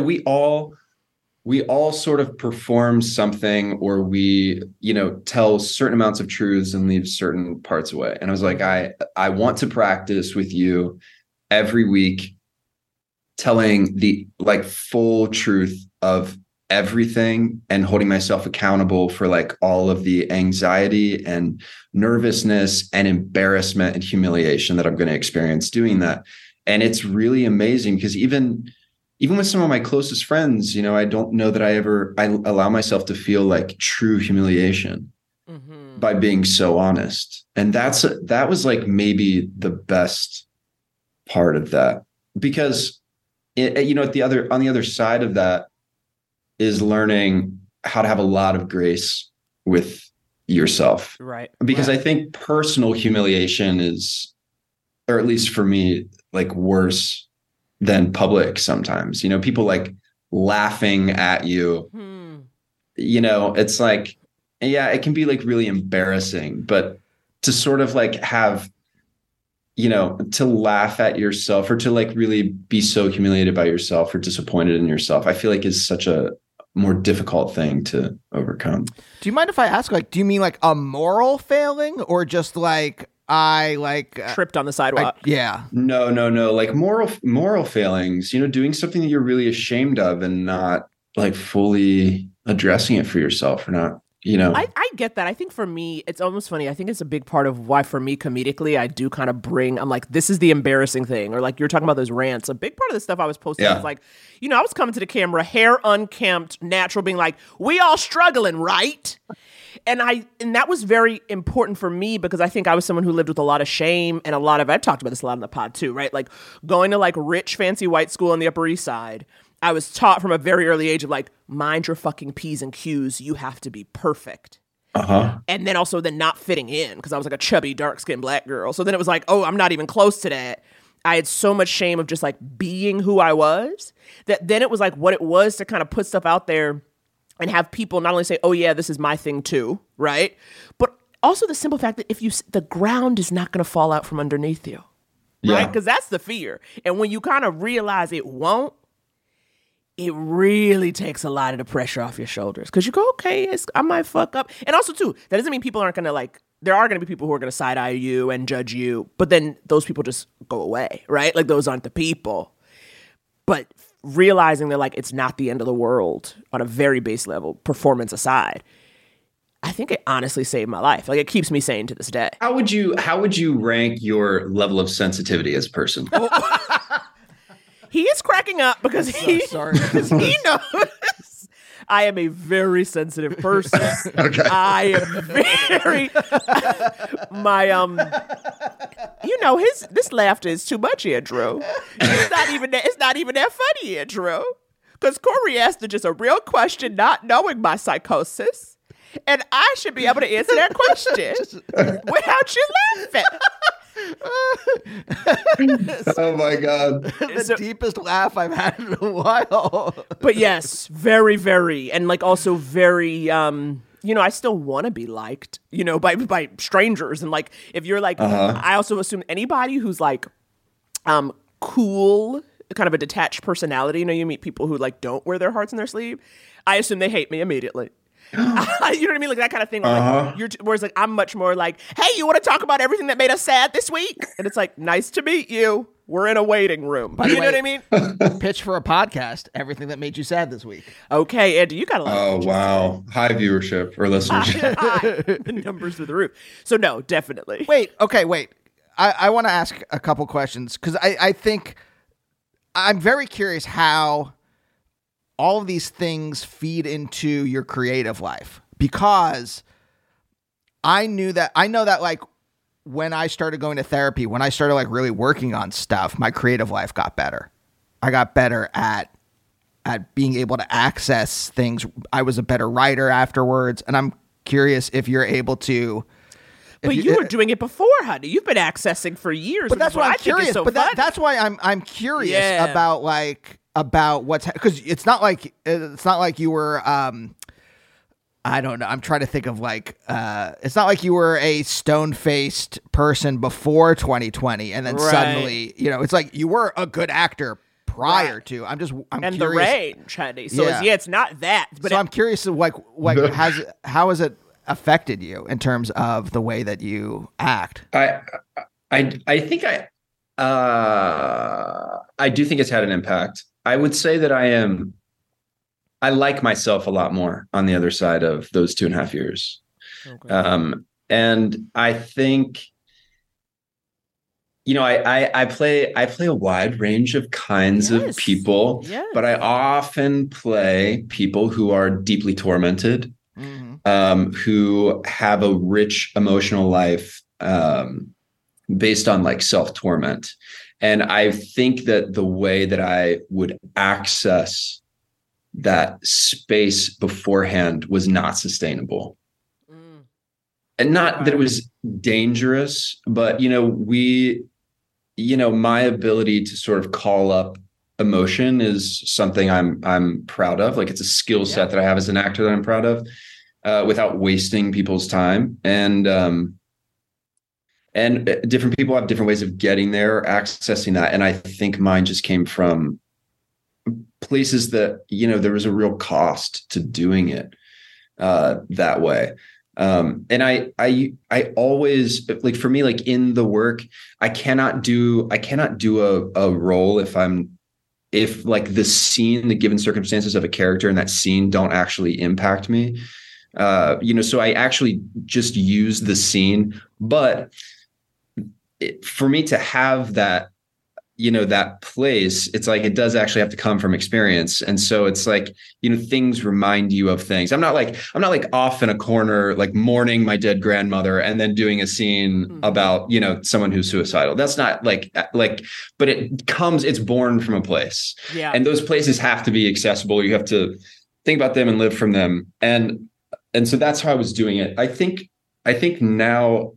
[SPEAKER 4] we all sort of perform something, or we, tell certain amounts of truths and leave certain parts away. And I was like, I want to practice with you every week, telling the like full truth of everything, and holding myself accountable for like all of the anxiety and nervousness and embarrassment and humiliation that I'm going to experience doing that. And it's really amazing, because even with some of my closest friends, I don't know that I allow myself to feel like true humiliation by being so honest. And that was like maybe the best part of that, because on the other side of that is learning how to have a lot of grace with yourself.
[SPEAKER 7] Right.
[SPEAKER 4] Because I think personal humiliation is, or at least for me, like worse than public sometimes. People like laughing at you. It's like, yeah, it can be like really embarrassing, but to sort of like have, to laugh at yourself, or to like really be so humiliated by yourself or disappointed in yourself, I feel like is such a more difficult thing to overcome.
[SPEAKER 8] Do you mind if I ask, like, do you mean like a moral failing, or just like
[SPEAKER 7] tripped on the sidewalk?
[SPEAKER 4] No. Like moral failings, doing something that you're really ashamed of and not like fully addressing it for yourself, or not,
[SPEAKER 7] I get that. I think for me, it's almost funny. I think it's a big part of why for me comedically, I do kind of I'm like, this is the embarrassing thing. Or like you're talking about those rants. A big part of the stuff I was posting was like, I was coming to the camera, hair unkempt, natural, being like, we all struggling, right? And that was very important for me, because I think I was someone who lived with a lot of shame and I've talked about this a lot in the pod too, right? Like going to like rich, fancy white school on the Upper East Side. I was taught from a very early age of like, mind your fucking P's and Q's. You have to be perfect. And then also not fitting in, because I was like a chubby, dark-skinned black girl. So then it was like, oh, I'm not even close to that. I had so much shame of just like being who I was, that then it was like what it was to kind of put stuff out there and have people not only say, oh yeah, this is my thing too, right? But also the simple fact that the ground is not going to fall out from underneath you, right? Because that's the fear. And when you kind of realize it won't, it really takes a lot of the pressure off your shoulders, because you go, okay, I might fuck up. And also too, that doesn't mean people aren't going to like, there are going to be people who are going to side eye you and judge you, but then those people just go away, right? Like those aren't the people. But realizing that like it's not the end of the world on a very base level, performance aside, I think it honestly saved my life. Like it keeps me sane to this day.
[SPEAKER 4] How would you rank your level of sensitivity as a person?
[SPEAKER 7] He is cracking up because he knows I am a very sensitive person.
[SPEAKER 4] Okay.
[SPEAKER 7] I am very this laughter is too much, Andrew. It's not even that funny, Andrew. Because Corey asked just a real question, not knowing my psychosis. And I should be able to answer that question without you laughing.
[SPEAKER 4] Oh my God.
[SPEAKER 8] The deepest laugh I've had in a while.
[SPEAKER 7] But yes, very, very. And like also very, I still want to be liked, by strangers. And like, if you're like, I also assume anybody who's like, cool, kind of a detached personality, you meet people who like don't wear their hearts in their sleeve. I assume they hate me immediately. You know what I mean? Like that kind of thing. Whereas like I'm much more like, hey, you want to talk about everything that made us sad this week? And it's like, nice to meet you. We're in a waiting room.
[SPEAKER 8] By the
[SPEAKER 7] You know
[SPEAKER 8] way-
[SPEAKER 7] what I mean?
[SPEAKER 8] Pitch for a podcast. Everything that made you sad this week.
[SPEAKER 7] Okay, Andy, you got a lot.
[SPEAKER 4] Oh, wow. High viewership or listenership.
[SPEAKER 7] The numbers through the roof. So no, definitely.
[SPEAKER 8] Wait. I want to ask a couple questions because I think I'm very curious how all of these things feed into your creative life, because I know that like when I started going to therapy, when I started like really working on stuff, my creative life got better. I got better at being able to access things. I was a better writer afterwards, and I'm curious if you're able to.
[SPEAKER 7] But you were doing it before, honey. You've been accessing for years.
[SPEAKER 8] But that's why I'm curious.
[SPEAKER 7] So
[SPEAKER 8] but that's why I'm curious about what's because it's not like you were. I don't know. I'm trying to think of it's not like you were a stone-faced person before 2020 and then suddenly, it's like you were a good actor prior to. I'm
[SPEAKER 7] and
[SPEAKER 8] curious.
[SPEAKER 7] the range, honey. So it's not that. But
[SPEAKER 8] so I'm curious how has it affected you in terms of the way that you act?
[SPEAKER 4] I think I do think it's had an impact. I would say that I like myself a lot more on the other side of those 2.5 years. Okay. And I think, I play a wide range of kinds of people, but I often play people who are deeply tormented, who have a rich emotional life, based on like self-torment. And I think that the way that I would access that space beforehand was not sustainable. And not that it was dangerous, but my ability to sort of call up emotion is something I'm proud of. Like it's a skill set that I have as an actor that I'm proud of, without wasting people's time. And different people have different ways of getting there, accessing that. And I think mine just came from places that, there was a real cost to doing it that way. And I always, like, for me, like in the work, I cannot do a role if like the scene, the given circumstances of a character in that scene don't actually impact me. So I actually just use the scene, but for me to have that, that place, it's like, it does actually have to come from experience. And so it's like, things remind you of things. I'm not like off in a corner, like mourning my dead grandmother and then doing a scene about, someone who's suicidal. That's not like, but it's born from a place. Yeah. And those places have to be accessible. You have to think about them and live from them. And so that's how I was doing it. I think now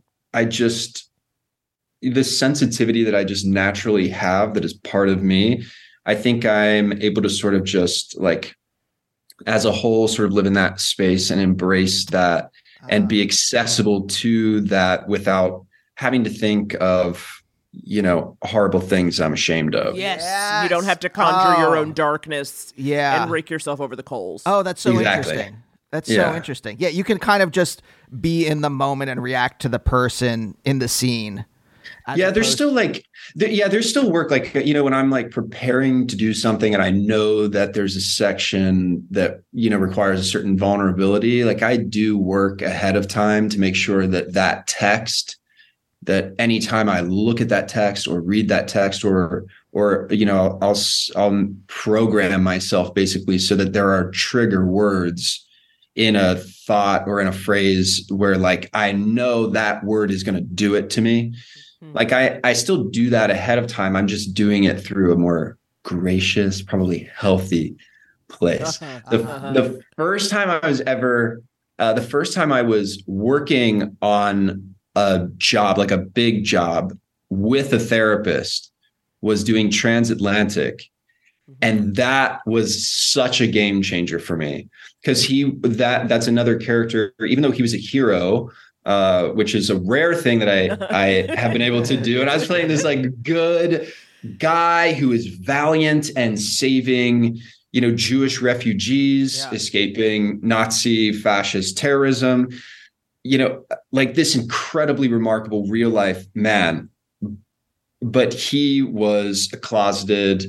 [SPEAKER 4] the sensitivity that I just naturally have that is part of me, I think I'm able to sort of just like as a whole sort of live in that space and embrace that and be accessible to that without having to think of, horrible things I'm ashamed of.
[SPEAKER 7] Yes. You don't have to conjure your own darkness and rake yourself over the coals.
[SPEAKER 8] Oh, that's so interesting. That's so interesting. Yeah, you can kind of just be in the moment and react to the person in the scene.
[SPEAKER 4] There's still work. Like, when I'm like preparing to do something and I know that there's a section that, requires a certain vulnerability, like I do work ahead of time to make sure that text, that anytime I look at that text or read that text or I'll program myself basically so that there are trigger words in a thought or in a phrase where like, I know that word is going to do it to me. Like I still do that ahead of time. I'm just doing it through a more gracious, probably healthy place. The first time I was working on a job, like a big job with a therapist, was doing Transatlantic. And that was such a game changer for me because that's another character, even though he was a hero, which is a rare thing that I have been able to do. And I was playing this like good guy who is valiant and saving, Jewish refugees, escaping Nazi fascist terrorism, like this incredibly remarkable real life man. but he was a closeted,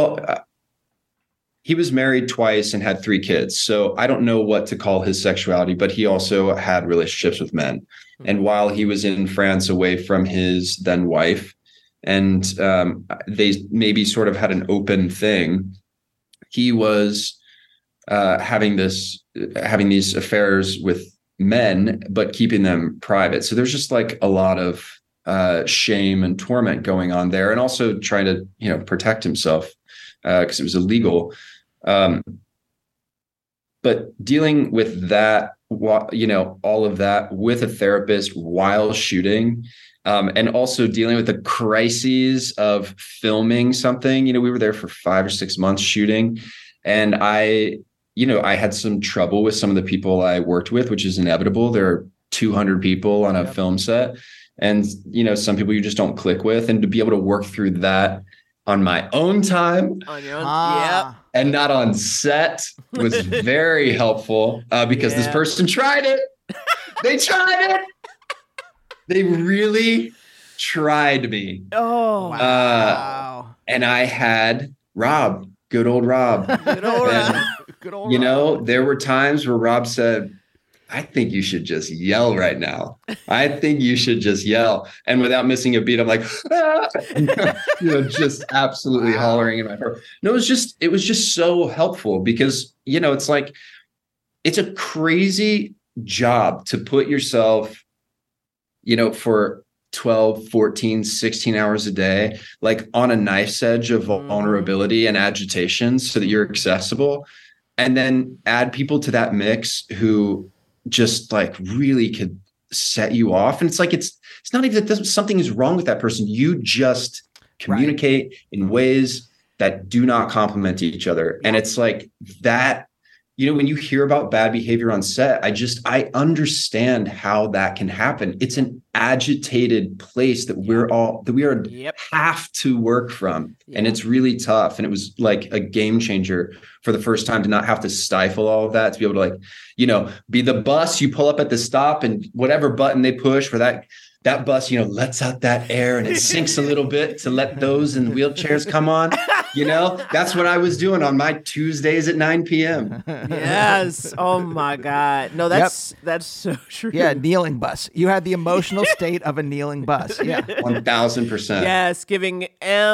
[SPEAKER 4] he was married twice and had 3 kids. So I don't know what to call his sexuality, but he also had relationships with men. And while he was in France away from his then wife, and they maybe sort of had an open thing, he was having these affairs with men, but keeping them private. So there's just like a lot of shame and torment going on there, and also trying to, protect himself because it was illegal. But dealing with that, all of that with a therapist while shooting, and also dealing with the crises of filming something. We were there for 5 or 6 months shooting, and I had some trouble with some of the people I worked with, which is inevitable. There are 200 people on a film set, and some people you just don't click with, and to be able to work through that on my own time, and not on set was very helpful because this person tried it. They tried it. They really tried me.
[SPEAKER 7] Oh, wow.
[SPEAKER 4] And I had Rob, good old Rob.
[SPEAKER 7] Good old Rob. Good old Rob.
[SPEAKER 4] There were times where Rob said, I think you should just yell right now. I think you should just yell. And without missing a beat, I'm like, just absolutely hollering in my heart. No, it was just so helpful because, it's like, it's a crazy job to put yourself, for 12, 14, 16 hours a day, like on a knife's edge of vulnerability and agitation so that you're accessible. And then add people to that mix who just like really could set you off. And it's like, it's not even that something is wrong with that person. You just communicate in ways that do not complement each other. And it's like that, when you hear about bad behavior on set, I understand how that can happen. It's an agitated place that we have to work from. And it's really tough. And it was like a game changer for the first time to not have to stifle all of that, to be able to be the bus. You pull up at the stop and whatever button they push for that bus, lets out that air and it sinks a little bit to let those in wheelchairs come on. That's what I was doing on my Tuesdays at 9 p.m.
[SPEAKER 7] Yes. Oh my God. No, that's so true.
[SPEAKER 8] Yeah. Kneeling bus. You had the emotional state of a kneeling bus. Yeah.
[SPEAKER 4] 1000%.
[SPEAKER 7] Yes. Giving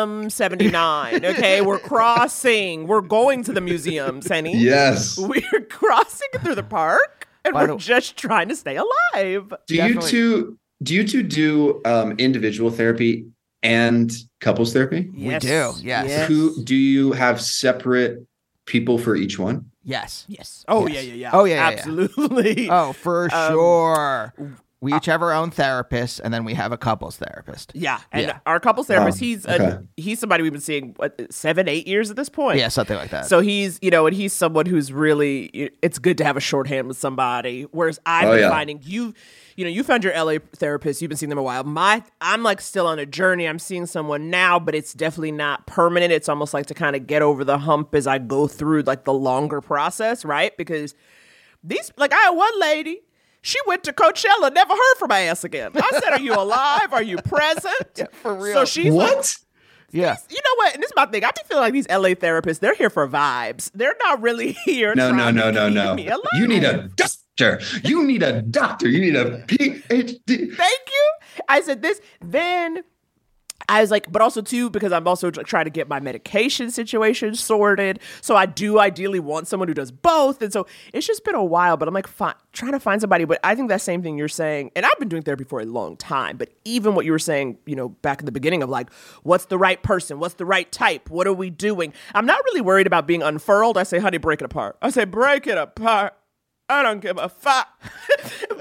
[SPEAKER 7] M79. Okay. We're crossing. We're going to the museum, Senny.
[SPEAKER 4] Yes.
[SPEAKER 7] We're crossing through the park and we're just trying to stay alive.
[SPEAKER 4] Do you two do individual therapy and couples therapy?
[SPEAKER 8] Yes. We do. Yes.
[SPEAKER 4] Who do you have separate people for each one?
[SPEAKER 8] Yes.
[SPEAKER 7] Oh,
[SPEAKER 8] yes.
[SPEAKER 7] Yeah.
[SPEAKER 8] Oh, yeah.
[SPEAKER 7] Absolutely.
[SPEAKER 8] Oh, for sure. We each have our own therapist, and then we have a couples therapist.
[SPEAKER 7] Yeah, and our couples therapist, he's somebody we've been seeing 7-8 years at this point.
[SPEAKER 8] Yeah, something like that.
[SPEAKER 7] So he's and he's someone who's really, it's good to have a shorthand with somebody. Whereas I've been finding you found your LA therapist. You've been seeing them a while. I'm like still on a journey. I'm seeing someone now, but it's definitely not permanent. It's almost like to kind of get over the hump as I go through like the longer process, right? Because I had one lady. She went to Coachella, never heard from my ass again. I said, are you alive? Are you present?
[SPEAKER 8] Yeah, for real.
[SPEAKER 4] So she's what?
[SPEAKER 8] Yeah.
[SPEAKER 7] You know what? And this is my thing. I be feeling like these LA therapists, they're here for vibes. They're not really here.
[SPEAKER 4] No.
[SPEAKER 7] Me alive.
[SPEAKER 4] You need a doctor. You need a doctor. You need a PhD.
[SPEAKER 7] Thank you. I said this. Then I was like, but also too, because I'm also trying to get my medication situation sorted. So I do ideally want someone who does both. And so it's just been a while, but I'm like trying to find somebody. But I think that same thing you're saying, and I've been doing therapy for a long time, but even what you were saying, back in the beginning of like, what's the right person? What's the right type? What are we doing? I'm not really worried about being unfurled. I say, honey, break it apart. I say, break it apart. I don't give a fuck. But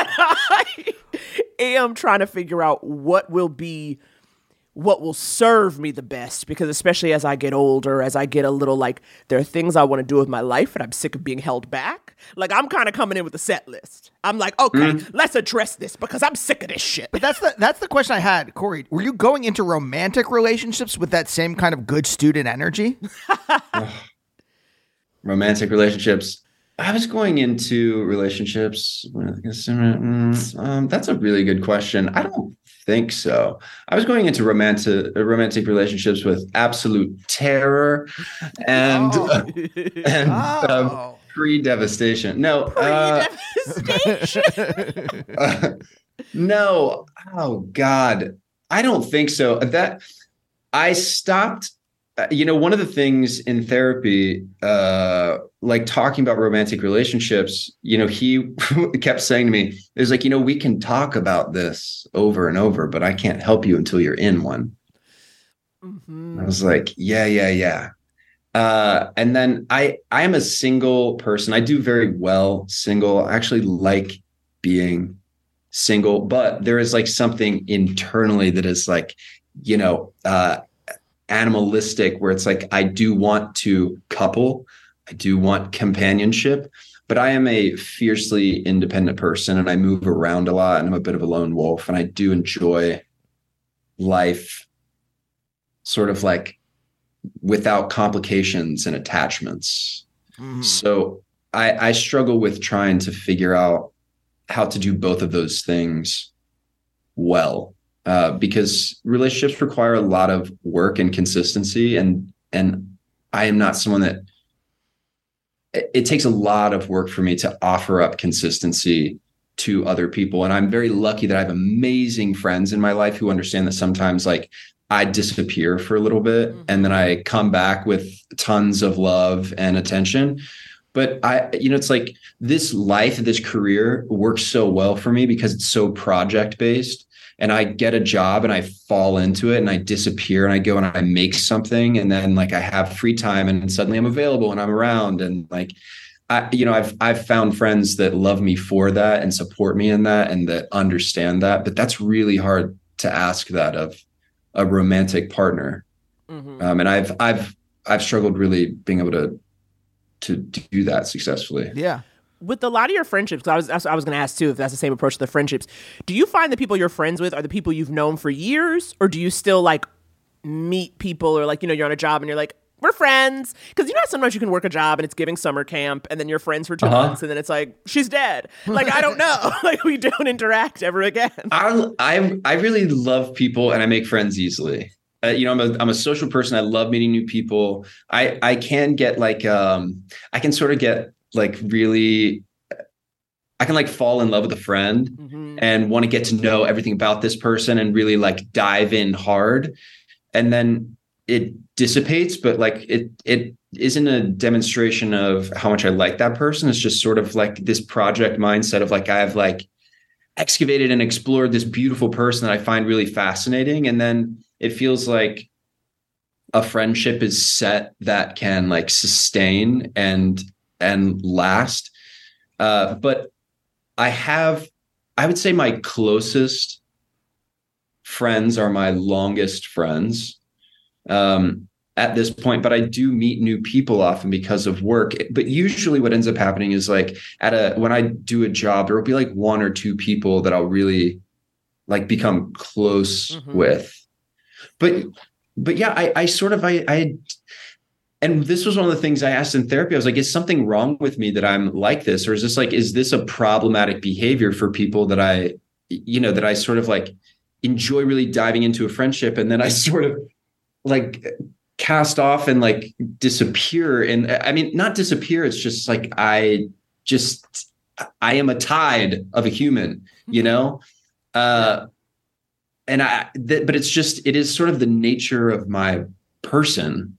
[SPEAKER 7] I am trying to figure out what will serve me the best, because especially as I get older, as I get a little like, there are things I want to do with my life and I'm sick of being held back. Like I'm kind of coming in with a set list. I'm like, okay, let's address this because I'm sick of this shit.
[SPEAKER 8] But that's the question I had, Corey. Were you going into romantic relationships with that same kind of good student energy?
[SPEAKER 4] Romantic relationships. I was going into relationships. That's a really good question. I don't think so. I was going into romantic relationships with absolute terror and pre-devastation. No,
[SPEAKER 7] Pre-devastation.
[SPEAKER 4] no. Oh God, I don't think so. That I stopped. One of the things in therapy, like talking about romantic relationships, he kept saying to me, "It's like, we can talk about this over and over, but I can't help you until you're in one." Mm-hmm. I was like, yeah. And then I am a single person. I do very well single. I actually like being single, but there is like something internally that is like, animalistic, where it's like, I do want to couple, I do want companionship, but I am a fiercely independent person and I move around a lot and I'm a bit of a lone wolf, and I do enjoy life sort of like without complications and attachments. So I struggle with trying to figure out how to do both of those things well. Because relationships require a lot of work and consistency, and I am not someone that it takes a lot of work for me to offer up consistency to other people. And I'm very lucky that I have amazing friends in my life who understand that sometimes like I disappear for a little bit and then I come back with tons of love and attention. But it's like this life, this career works so well for me because it's so project based. And I get a job and I fall into it and I disappear and I go and I make something. And then like I have free time and suddenly I'm available and I'm around. And like, I've found friends that love me for that and support me in that and that understand that. But that's really hard to ask that of a romantic partner. Mm-hmm. And I've struggled really being able to do that successfully.
[SPEAKER 8] Yeah.
[SPEAKER 7] With a lot of your friendships, I was going to ask too, if that's the same approach to the friendships, do you find the people you're friends with are the people you've known for years, or do you still like meet people, or like, you're on a job and you're like, we're friends? Because sometimes you can work a job and it's giving summer camp and then you're friends for 2 months and then it's like, she's dead. Like, I don't know. Like, we don't interact ever again.
[SPEAKER 4] I really love people and I make friends easily. I'm a social person. I love meeting new people. I can get like, I can sort of get like really, I can like fall in love with a friend and want to get to know everything about this person and really like dive in hard. And then it dissipates, but like it isn't a demonstration of how much I like that person. It's just sort of like this project mindset of like, I have like excavated and explored this beautiful person that I find really fascinating. And then it feels like a friendship is set that can like sustain and last. But I would say my closest friends are my longest friends at this point, but I do meet new people often because of work. But usually what ends up happening is like when I do a job, there will be like one or two people that I'll really like become close with. But yeah, I and this was one of the things I asked in therapy. I was like, is something wrong with me that I'm like this? Or is this a problematic behavior for people that I sort of like enjoy really diving into a friendship, and then I sort of like cast off and like disappear. And I mean, not disappear. It's just like, I am a tide of a human, but it is sort of the nature of my person.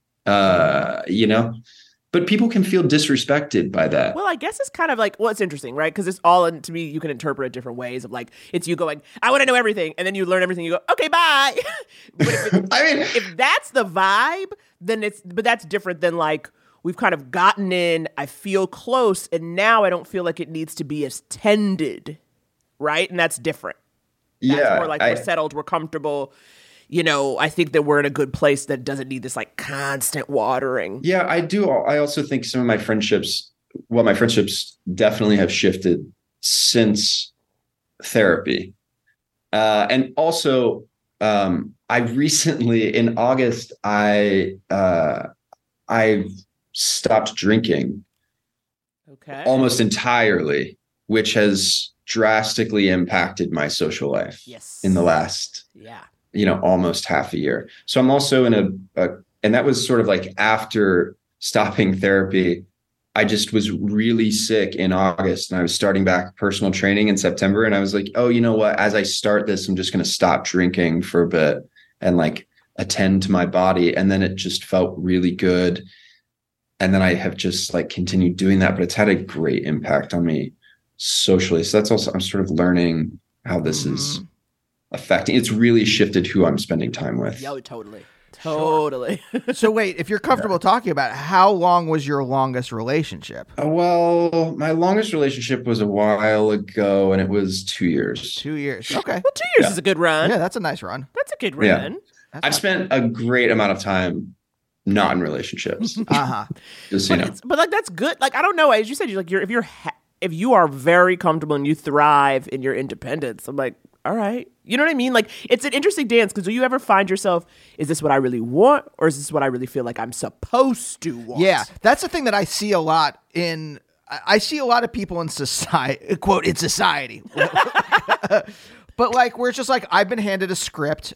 [SPEAKER 4] But people can feel disrespected by that.
[SPEAKER 7] Well, I guess it's kind of like, it's interesting, right? Because it's all, to me, you can interpret it different ways of like, it's you going, I want to know everything. And then you learn everything. You go, okay, bye. But if that's the vibe, but that's different than like, we've kind of gotten in, I feel close, and now I don't feel like it needs to be as tended, right? And that's different. That's more like we're settled, we're comfortable. I think that we're in a good place that doesn't need this like constant watering.
[SPEAKER 4] Yeah, I do. I also think some of my friendships definitely have shifted since therapy. And also, I recently in August, I stopped drinking.
[SPEAKER 7] Okay.
[SPEAKER 4] almost entirely, which has drastically impacted my social life
[SPEAKER 7] Yes.
[SPEAKER 4] in the last,
[SPEAKER 7] Yeah.
[SPEAKER 4] almost half a year. So I'm also in and that was sort of like after stopping therapy. I just was really sick in August and I was starting back personal training in September. And I was like, oh, you know what? As I start this, I'm just going to stop drinking for a bit and like attend to my body. And then it just felt really good. And then I have just like continued doing that, but it's had a great impact on me socially. So that's also, I'm sort of learning how this is affecting. It's really shifted who I'm spending time with.
[SPEAKER 7] Yo, totally. Totally.
[SPEAKER 8] So wait, if you're comfortable talking about it, how long was your longest relationship?
[SPEAKER 4] Well, my longest relationship was a while ago and it was 2 years.
[SPEAKER 8] 2 years. Okay.
[SPEAKER 7] Well, 2 years is a good run.
[SPEAKER 8] Yeah, that's a nice run.
[SPEAKER 7] That's a good
[SPEAKER 4] Yeah.
[SPEAKER 7] run.
[SPEAKER 4] I've spent a great amount of time not in relationships.
[SPEAKER 8] Uh-huh.
[SPEAKER 4] Just, you know.
[SPEAKER 7] But like that's good. Like I don't know. As you said, if you are very comfortable and you thrive in your independence, I'm like, all right. You know what I mean? Like it's an interesting dance because do you ever find yourself, is this what I really want, or is this what I really feel like I'm supposed to want?
[SPEAKER 8] Yeah, that's the thing that I see a lot in. I see a lot of people in society, quote, in society, but like where it's just like I've been handed a script.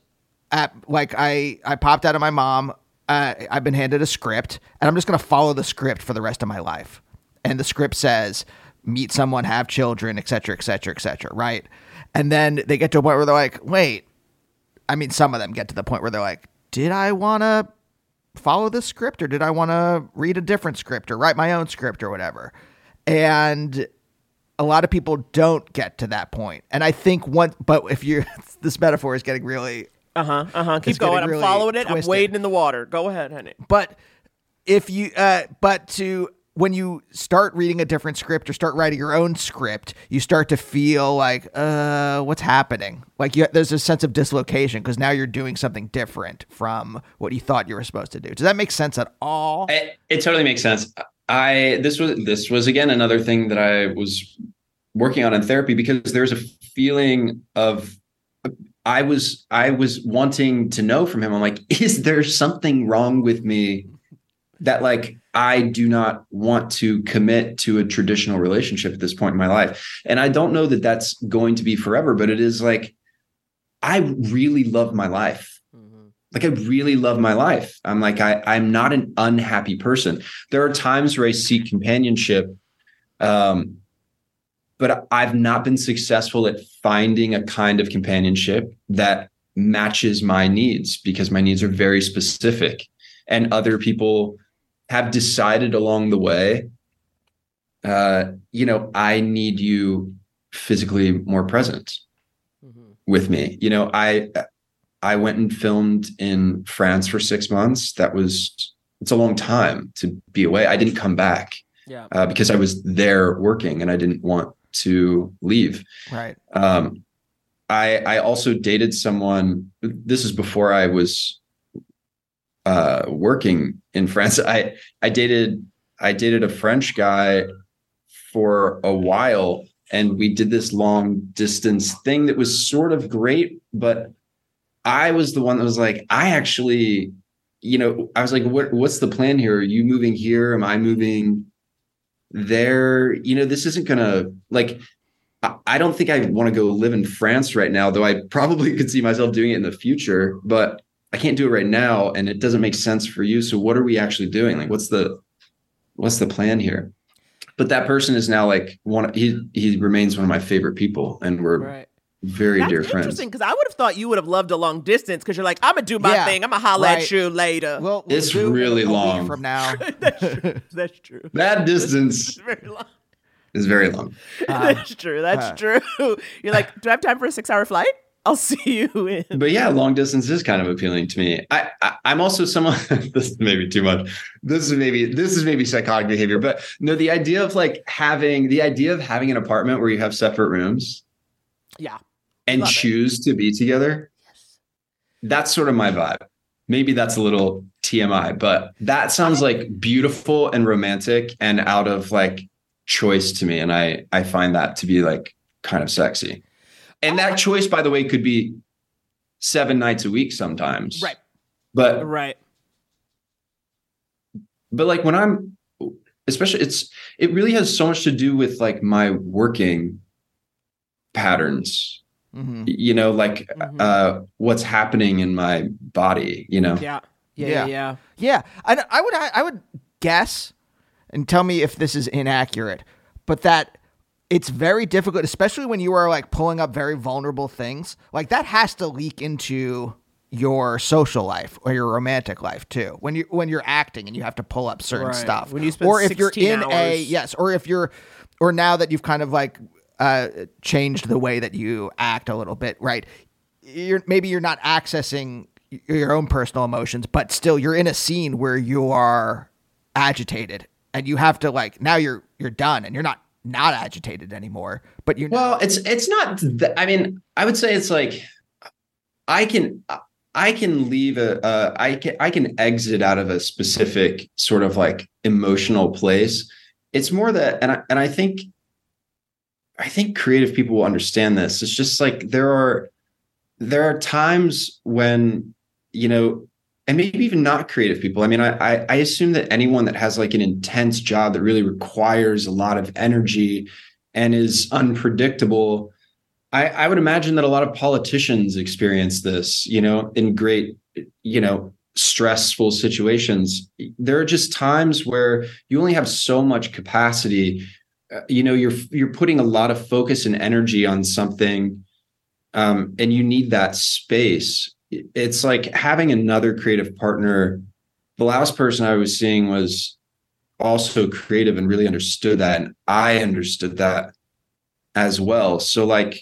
[SPEAKER 8] I popped out of my mom. I've been handed a script, and I'm just going to follow the script for the rest of my life. And the script says, meet someone, have children, et cetera, et cetera, et cetera, right? And then they get to a point where they're like, wait. I mean, some of them get to the point where they're like, did I want to follow this script, or did I want to read a different script or write my own script or whatever? And a lot of people don't get to that point. And I think but if you're, this metaphor is getting really...
[SPEAKER 7] Keep going. I'm following it.
[SPEAKER 8] Twisted.
[SPEAKER 7] I'm wading in the water. Go ahead, honey.
[SPEAKER 8] But if you, when you start reading a different script or start writing your own script, you start to feel like, what's happening? Like there's a sense of dislocation because now you're doing something different from what you thought you were supposed to do. Does that make sense at all?
[SPEAKER 4] It totally makes sense. This was again another thing that I was working on in therapy because there's a feeling of I was wanting to know from him. I'm like, is there something wrong with me that like I do not want to commit to a traditional relationship at this point in my life? And I don't know that that's going to be forever, but it is like I really love my life. Like I really love my life. I'm like I'm not an unhappy person. There are times where I seek companionship, but I've not been successful at finding a kind of companionship that matches my needs because my needs are very specific. And other people have decided along the way, I need you physically more present with me. I went and filmed in France for 6 months. It's a long time to be away. I didn't come back because I was there working and I didn't want to leave.
[SPEAKER 8] Right.
[SPEAKER 4] I also dated someone. This is before I was working in France. I dated a French guy for a while, and we did this long distance thing that was sort of great, but I was the one that was like, I actually, I was like, what's the plan here? Are you moving here? Am I moving there? This isn't gonna, like, I don't think I want to go live in France right now, though I probably could see myself doing it in the future, but I can't do it right now. And it doesn't make sense for you. So what are we actually doing? Like, what's the plan here? But that person is now like he remains one of my favorite people, and we're very dear friends.
[SPEAKER 7] Interesting, because I would have thought you would have loved a long distance because you're like, I'm gonna do my thing. I'm gonna holler at you later.
[SPEAKER 8] Well,
[SPEAKER 4] it's really long
[SPEAKER 8] from now.
[SPEAKER 7] That's true.
[SPEAKER 4] That distance
[SPEAKER 7] is very long.
[SPEAKER 4] Is very long.
[SPEAKER 7] That's true. That's true. You're like, do I have time for a 6-hour flight? I'll see you in.
[SPEAKER 4] But yeah, long distance is kind of appealing to me. I'm also someone. This is maybe too much. This is maybe psychotic behavior. But no, the idea of having an apartment where you have separate rooms, and choose to be together. Yes, that's sort of my vibe. Maybe that's a little TMI, but that sounds like beautiful and romantic and out of choice to me, and I find that to be kind of sexy. And that choice, by the way, could be 7 nights a week sometimes.
[SPEAKER 7] Right.
[SPEAKER 4] But
[SPEAKER 7] right.
[SPEAKER 4] But when I'm especially it really has so much to do with like my working patterns, you know, like what's happening in my body, you know?
[SPEAKER 7] Yeah.
[SPEAKER 8] I would guess, and tell me if this is inaccurate, but that it's very difficult, especially when you are like pulling up very vulnerable things. Like that has to leak into your social life or your romantic life too. When you're acting and you have to pull up certain stuff.
[SPEAKER 7] When you spend
[SPEAKER 8] or if you're
[SPEAKER 7] 16
[SPEAKER 8] in
[SPEAKER 7] hours.
[SPEAKER 8] or now that you've kind of like changed the way that you act a little bit, right? Maybe you're not accessing your own personal emotions, but still you're in a scene where you are agitated and you have to like, now you're done and you're not agitated anymore, but
[SPEAKER 4] it's not, I mean, I would say it's like, I can leave I can exit out of a specific sort of like emotional place. It's more that, and I think creative people will understand this. It's just like, there are times when, you know, and maybe even not creative people. I mean, I assume that anyone that has like an intense job that really requires a lot of energy and is unpredictable, I would imagine that a lot of politicians experience this, you know, in great, you know, stressful situations. There are just times where you only have so much capacity. You know, you're putting a lot of focus and energy on something, and you need that space. It's like having another creative partner. The last person I was seeing was also creative and really understood that. And I understood that as well. So like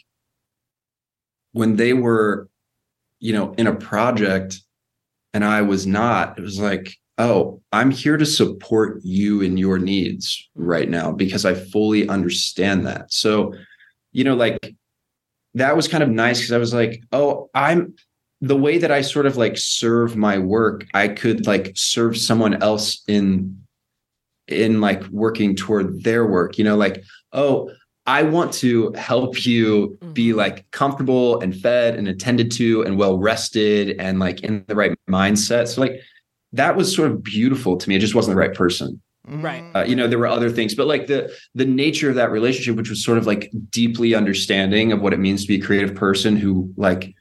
[SPEAKER 4] when they were, you know, in a project and I was not, it was like, oh, I'm here to support you and your needs right now because I fully understand that. So, you know, like that was kind of nice because I was like, oh, the way that I sort of like serve my work, I could like serve someone else in like working toward their work, you know, like, oh, I want to help you be like comfortable and fed and attended to and well rested and like in the right mindset. So like that was sort of beautiful to me. It just wasn't the right person.
[SPEAKER 7] Right.
[SPEAKER 4] You know, there were other things, but like the nature of that relationship, which was sort of like deeply understanding of what it means to be a creative person who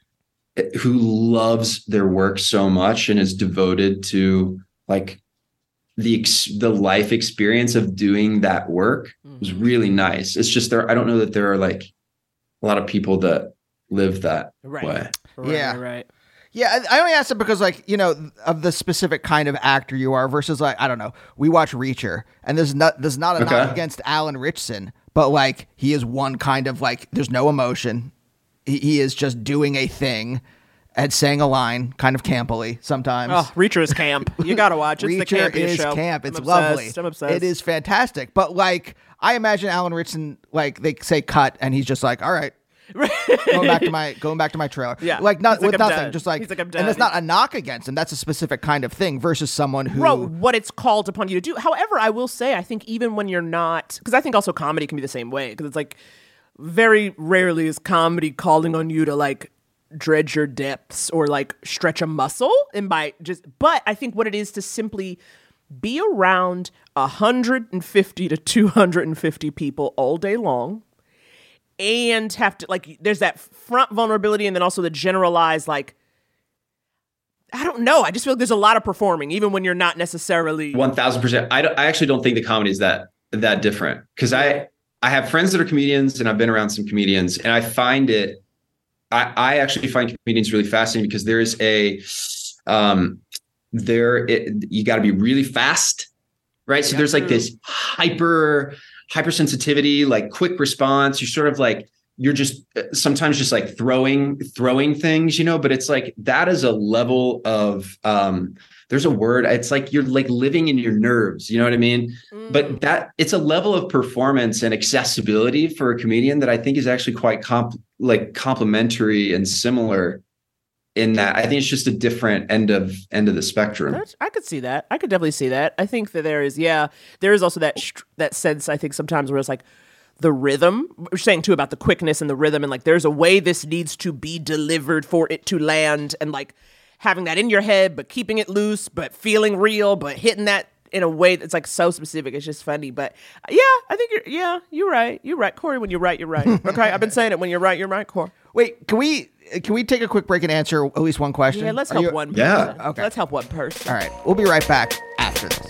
[SPEAKER 4] loves their work so much and is devoted to like the life experience of doing that work was really nice. It's just I don't know that there are like a lot of people that live that way.
[SPEAKER 7] Right.
[SPEAKER 8] Yeah, I only asked it because, like, you know, of the specific kind of actor you are versus, like, I don't know. We watch Reacher, and there's not a knock against Alan Ritchson, but like he is one kind of like there's no emotion. He is just doing a thing and saying a line, kind of campily sometimes.
[SPEAKER 7] Oh, Reacher is camp. You gotta watch it. It's the
[SPEAKER 8] Reacher
[SPEAKER 7] campiest
[SPEAKER 8] is
[SPEAKER 7] show.
[SPEAKER 8] camp. It's
[SPEAKER 7] I'm
[SPEAKER 8] lovely.
[SPEAKER 7] I'm obsessed.
[SPEAKER 8] It is fantastic. But like, I imagine Alan Ritchson, like they say cut, and he's just like, all right. going back to my trailer.
[SPEAKER 7] Yeah.
[SPEAKER 8] Like not with
[SPEAKER 7] I'm
[SPEAKER 8] nothing.
[SPEAKER 7] done.
[SPEAKER 8] Just like,
[SPEAKER 7] He's like, I'm
[SPEAKER 8] and
[SPEAKER 7] done.
[SPEAKER 8] that's not a knock against him. That's a specific kind of thing versus someone who
[SPEAKER 7] what it's called upon you to do. However, I will say, I think even when you're not, because I think also comedy can be the same way. Because it's like very rarely is comedy calling on you to like dredge your depths or like stretch a muscle but I think what it is to simply be around 150 to 250 people all day long and have to like, there's that front vulnerability and then also the generalized, like, I don't know. I just feel like there's a lot of performing, even when you're not necessarily
[SPEAKER 4] 1000%. I actually don't think the comedy is that different because I have friends that are comedians and I've been around some comedians and I find it, I actually find comedians really fascinating because there is you got to be really fast, right? So there's like this hypersensitivity, like quick response. You're sort of like, you're just sometimes just like throwing things, you know, but it's like, that is a level of, there's a word, it's like, you're like living in your nerves, you know what I mean? But that it's a level of performance and accessibility for a comedian that I think is actually quite complementary and similar in that. I think it's just a different end of the spectrum.
[SPEAKER 7] I could see that. I could definitely see that. I think that there is also that sense, I think sometimes where it's like the rhythm, we're saying too about the quickness and the rhythm and like, there's a way this needs to be delivered for it to land and like having that in your head, but keeping it loose, but feeling real, but hitting that in a way that's like so specific. It's just funny. But yeah, I think you're right. You're right, Corey. When you're right, you're right. Okay, I've been saying it. When you're right, Corey.
[SPEAKER 8] Wait, can we take a quick break and answer at least one question?
[SPEAKER 7] Yeah, let's help one person.
[SPEAKER 4] Yeah.
[SPEAKER 8] Okay.
[SPEAKER 7] Let's help one person.
[SPEAKER 8] All right, we'll be right back after this.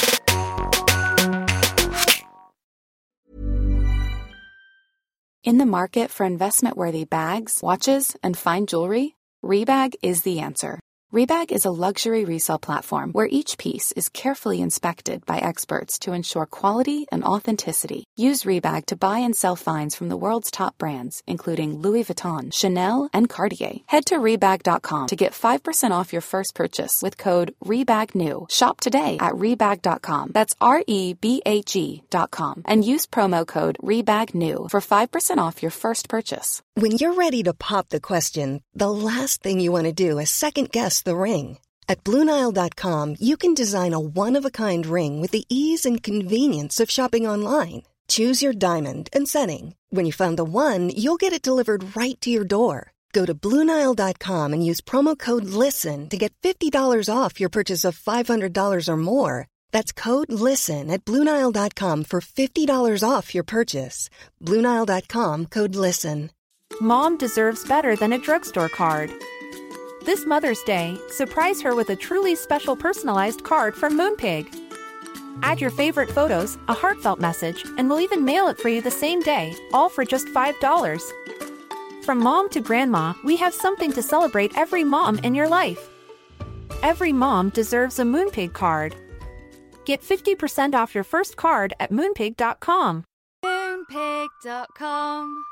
[SPEAKER 1] In the market for investment-worthy bags, watches, and fine jewelry, Rebag is the answer. Rebag is a luxury resale platform where each piece is carefully inspected by experts to ensure quality and authenticity. Use Rebag to buy and sell finds from the world's top brands, including Louis Vuitton, Chanel, and Cartier. Head to Rebag.com to get 5% off your first purchase with code REBAGNEW. Shop today at Rebag.com. That's REBAG.com. And use promo code REBAGNEW for 5% off your first purchase.
[SPEAKER 10] When you're ready to pop the question, the last thing you want to do is second-guess the ring. At BlueNile.com, you can design a one-of-a-kind ring with the ease and convenience of shopping online. Choose your diamond and setting. When you find the one, you'll get it delivered right to your door. Go to BlueNile.com and use promo code LISTEN to get $50 off your purchase of $500 or more. That's code LISTEN at BlueNile.com for $50 off your purchase. BlueNile.com, code LISTEN.
[SPEAKER 11] Mom deserves better than a drugstore card. This Mother's Day, surprise her with a truly special personalized card from Moonpig. Add your favorite photos, a heartfelt message, and we'll even mail it for you the same day, all for just $5. From mom to grandma, we have something to celebrate every mom in your life. Every mom deserves a Moonpig card. Get 50% off your first card at Moonpig.com.
[SPEAKER 6] Moonpig.com.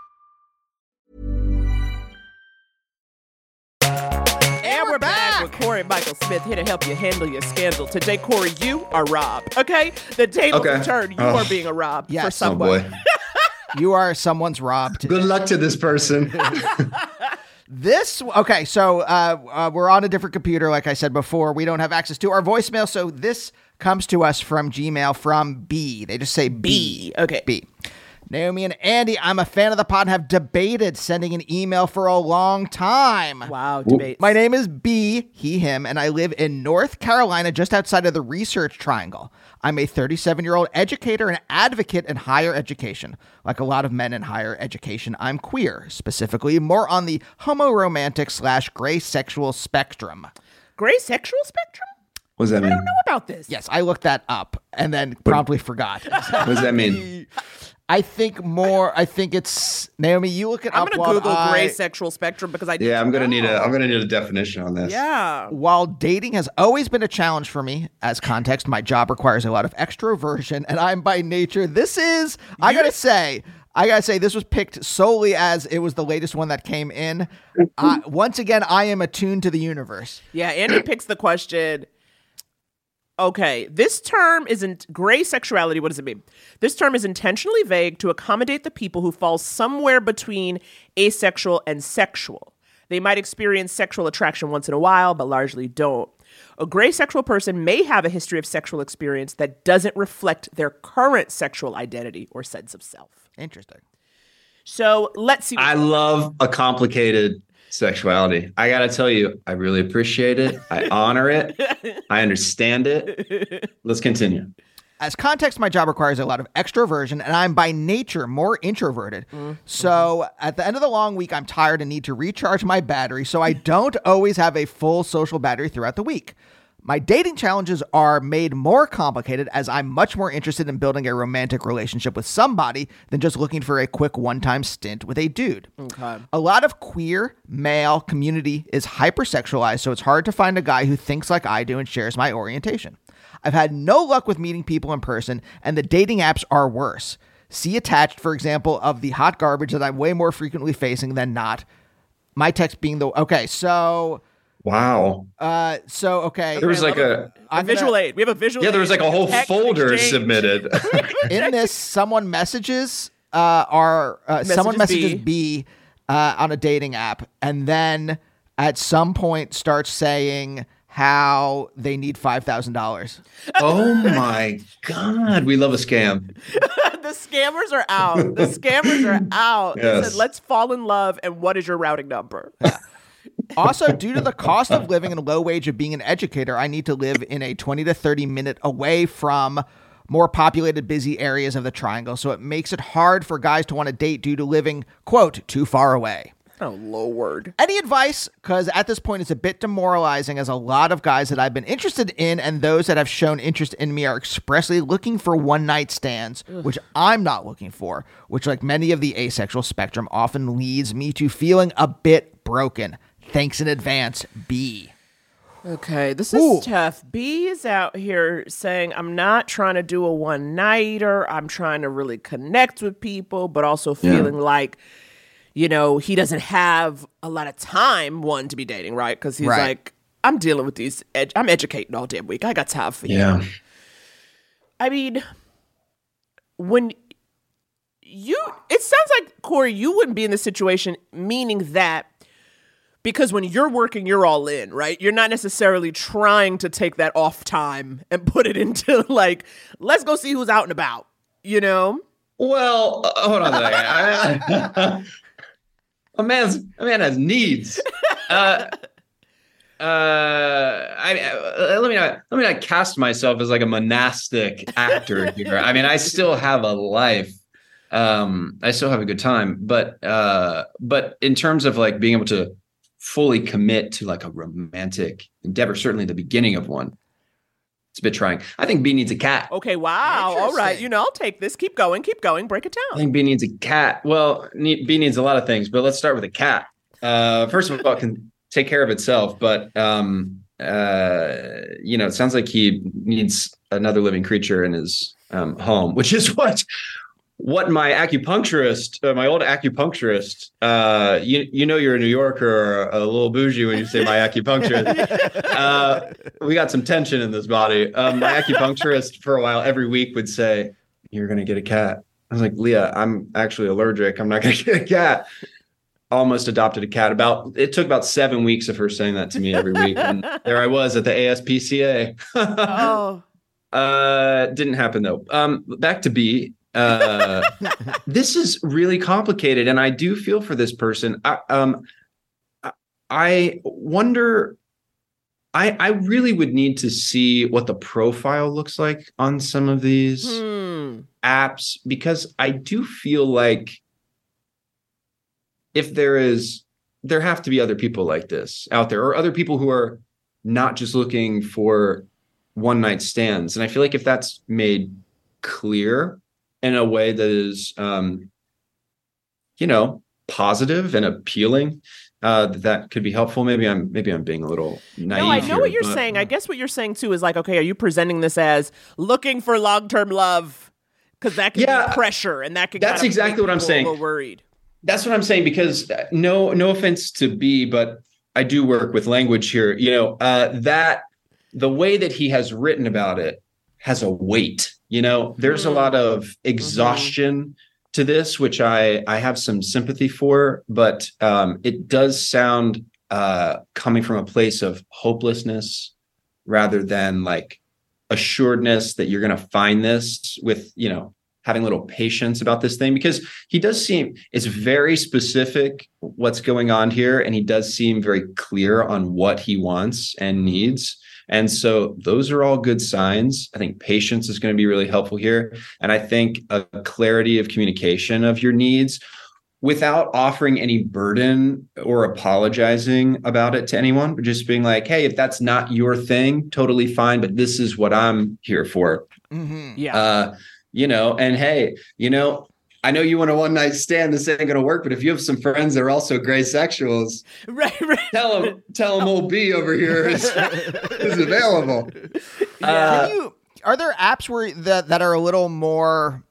[SPEAKER 7] And we're back with Corey and Michael Smith here to help you handle your scandal. Today, Corey, you are Rob. Okay? The tables have turned. You are being a Rob for someone.
[SPEAKER 4] Oh, boy.
[SPEAKER 8] You are someone's Rob today.
[SPEAKER 4] Good luck to this person.
[SPEAKER 8] So we're on a different computer, like I said before. We don't have access to our voicemail, so this comes to us from Gmail from B. They just say B.
[SPEAKER 7] Okay.
[SPEAKER 8] B. Naomi and Andy, I'm a fan of the pod and have debated sending an email for a long time.
[SPEAKER 7] Wow, debates.
[SPEAKER 8] My name is B, he, him, and I live in North Carolina, just outside of the Research Triangle. I'm a 37-year-old educator and advocate in higher education. Like a lot of men in higher education, I'm queer, specifically more on the homoromantic/gray sexual spectrum.
[SPEAKER 7] Gray sexual spectrum?
[SPEAKER 4] What does that mean?
[SPEAKER 7] I don't know about this.
[SPEAKER 8] Yes, I looked that up and then promptly forgot.
[SPEAKER 4] What does that mean?
[SPEAKER 8] I think it's Naomi. You look it
[SPEAKER 7] I'm
[SPEAKER 8] up.
[SPEAKER 7] I'm gonna Google gray sexual spectrum because I
[SPEAKER 4] I'm gonna need a definition on this.
[SPEAKER 7] Yeah.
[SPEAKER 8] While dating has always been a challenge for me, as context, my job requires a lot of extroversion, and I'm by nature. I gotta say, this was picked solely as it was the latest one that came in. Once again, I am attuned to the universe.
[SPEAKER 7] Yeah, Andy picks the question. Okay, this term isn't gray sexuality. What does it mean? This term is intentionally vague to accommodate the people who fall somewhere between asexual and sexual. They might experience sexual attraction once in a while, but largely don't. A gray sexual person may have a history of sexual experience that doesn't reflect their current sexual identity or sense of self.
[SPEAKER 8] Interesting.
[SPEAKER 7] So let's see.
[SPEAKER 4] I love a complicated sexuality. I gotta tell you, I really appreciate it. I honor it. I understand it. Let's continue.
[SPEAKER 8] As context, my job requires a lot of extroversion, and I'm by nature more introverted. So at the end of the long week, I'm tired and need to recharge my battery, so I don't always have a full social battery throughout the week. My dating challenges are made more complicated as I'm much more interested in building a romantic relationship with somebody than just looking for a quick one-time stint with a dude.
[SPEAKER 7] Okay.
[SPEAKER 8] A lot of queer male community is hypersexualized, so it's hard to find a guy who thinks like I do and shares my orientation. I've had no luck with meeting people in person, and the dating apps are worse. See attached, for example, of the hot garbage that I'm way more frequently facing than not. My text being okay, so...
[SPEAKER 4] Wow.
[SPEAKER 8] Okay.
[SPEAKER 4] There was like
[SPEAKER 7] a visual aid. We have a visual aid.
[SPEAKER 4] Yeah, there was like a whole folder
[SPEAKER 7] exchange.
[SPEAKER 4] submitted.
[SPEAKER 8] In this, someone messages B on a dating app, and then at some point starts saying how they need $5,000.
[SPEAKER 4] Oh my God. We love a scam.
[SPEAKER 7] The scammers are out. The scammers are out. They
[SPEAKER 4] Yes.
[SPEAKER 7] said, let's fall in love, and what is your routing number?
[SPEAKER 8] Yeah. Also, due to the cost of living and low wage of being an educator, I need to live in a 20 to 30 minute away from more populated, busy areas of the triangle. So it makes it hard for guys to want to date due to living, quote, too far away.
[SPEAKER 7] Oh, Lord.
[SPEAKER 8] Any advice? Because at this point, it's a bit demoralizing as a lot of guys that I've been interested in and those that have shown interest in me are expressly looking for one-night stands, which I'm not looking for, which, like many of the asexual spectrum, often leads me to feeling a bit broken. Thanks in advance, B.
[SPEAKER 7] Okay, this is tough. B is out here saying, I'm not trying to do a one-nighter. I'm trying to really connect with people, but also feeling like, you know, he doesn't have a lot of time, one, to be dating, right? Because he's like, I'm dealing with these, I'm educating all damn week. I got time for you.
[SPEAKER 4] Yeah.
[SPEAKER 7] I mean, when it sounds like, Corey, you wouldn't be in this situation, meaning that because when you're working, you're all in, right? You're not necessarily trying to take that off time and put it into like, let's go see who's out and about, you know?
[SPEAKER 4] Well, hold on a second. A man has needs. Let me not cast myself as like a monastic actor here. I mean, I still have a life. I still have a good time, but in terms of like being able to fully commit to like a romantic endeavor, certainly the beginning of one, it's a bit trying. I think B needs a cat.
[SPEAKER 7] Okay, wow. All right. You know, I'll take this. Keep going. Break it down.
[SPEAKER 4] I think B needs a cat. Well, B needs a lot of things, but let's start with a cat. First of all, it can take care of itself, but, you know, it sounds like he needs another living creature in his home, which is what my acupuncturist, my old acupuncturist, you know, you're a New Yorker or a little bougie when you say my acupuncturist. We got some tension in this body. My acupuncturist for a while, every week would say, you're going to get a cat. I was like, Leah, I'm actually allergic. I'm not going to get a cat. Almost adopted a cat. It took about 7 weeks of her saying that to me every week. And there I was at the ASPCA. Didn't happen though. Back to B. This is really complicated, and I do feel for this person. I wonder. I really would need to see what the profile looks like on some of these apps, because I do feel like if there have to be other people like this out there, or other people who are not just looking for one night stands. And I feel like if that's made clear in a way that is, you know, positive and appealing, that could be helpful. Maybe I'm being a little naive.
[SPEAKER 7] No, I know
[SPEAKER 4] here,
[SPEAKER 7] what you're saying. I guess what you're saying too is like, okay, are you presenting this as looking for long-term love? Because that can be pressure, and that could.
[SPEAKER 4] That's exactly what I'm saying.
[SPEAKER 7] A little worried.
[SPEAKER 4] That's what I'm saying, because no offense to B, but I do work with language here. You know, that the way that he has written about it has a weight. You know, there's a lot of exhaustion to this, which I have some sympathy for, but it does sound coming from a place of hopelessness rather than like assuredness that you're going to find this, with, you know, having a little patience about this thing, because he does seem, it's very specific what's going on here. And he does seem very clear on what he wants and needs. And so those are all good signs. I think patience is going to be really helpful here. And I think a clarity of communication of your needs without offering any burden or apologizing about it to anyone, but just being like, hey, if that's not your thing, totally fine, but this is what I'm here for.
[SPEAKER 7] Yeah.
[SPEAKER 4] You know, and hey, you know, I know you want a one night stand. This ain't going to work, but if you have some friends that are also gray sexuals,
[SPEAKER 7] right.
[SPEAKER 4] Tell them old B over here is available.
[SPEAKER 8] Are there apps where that are a little more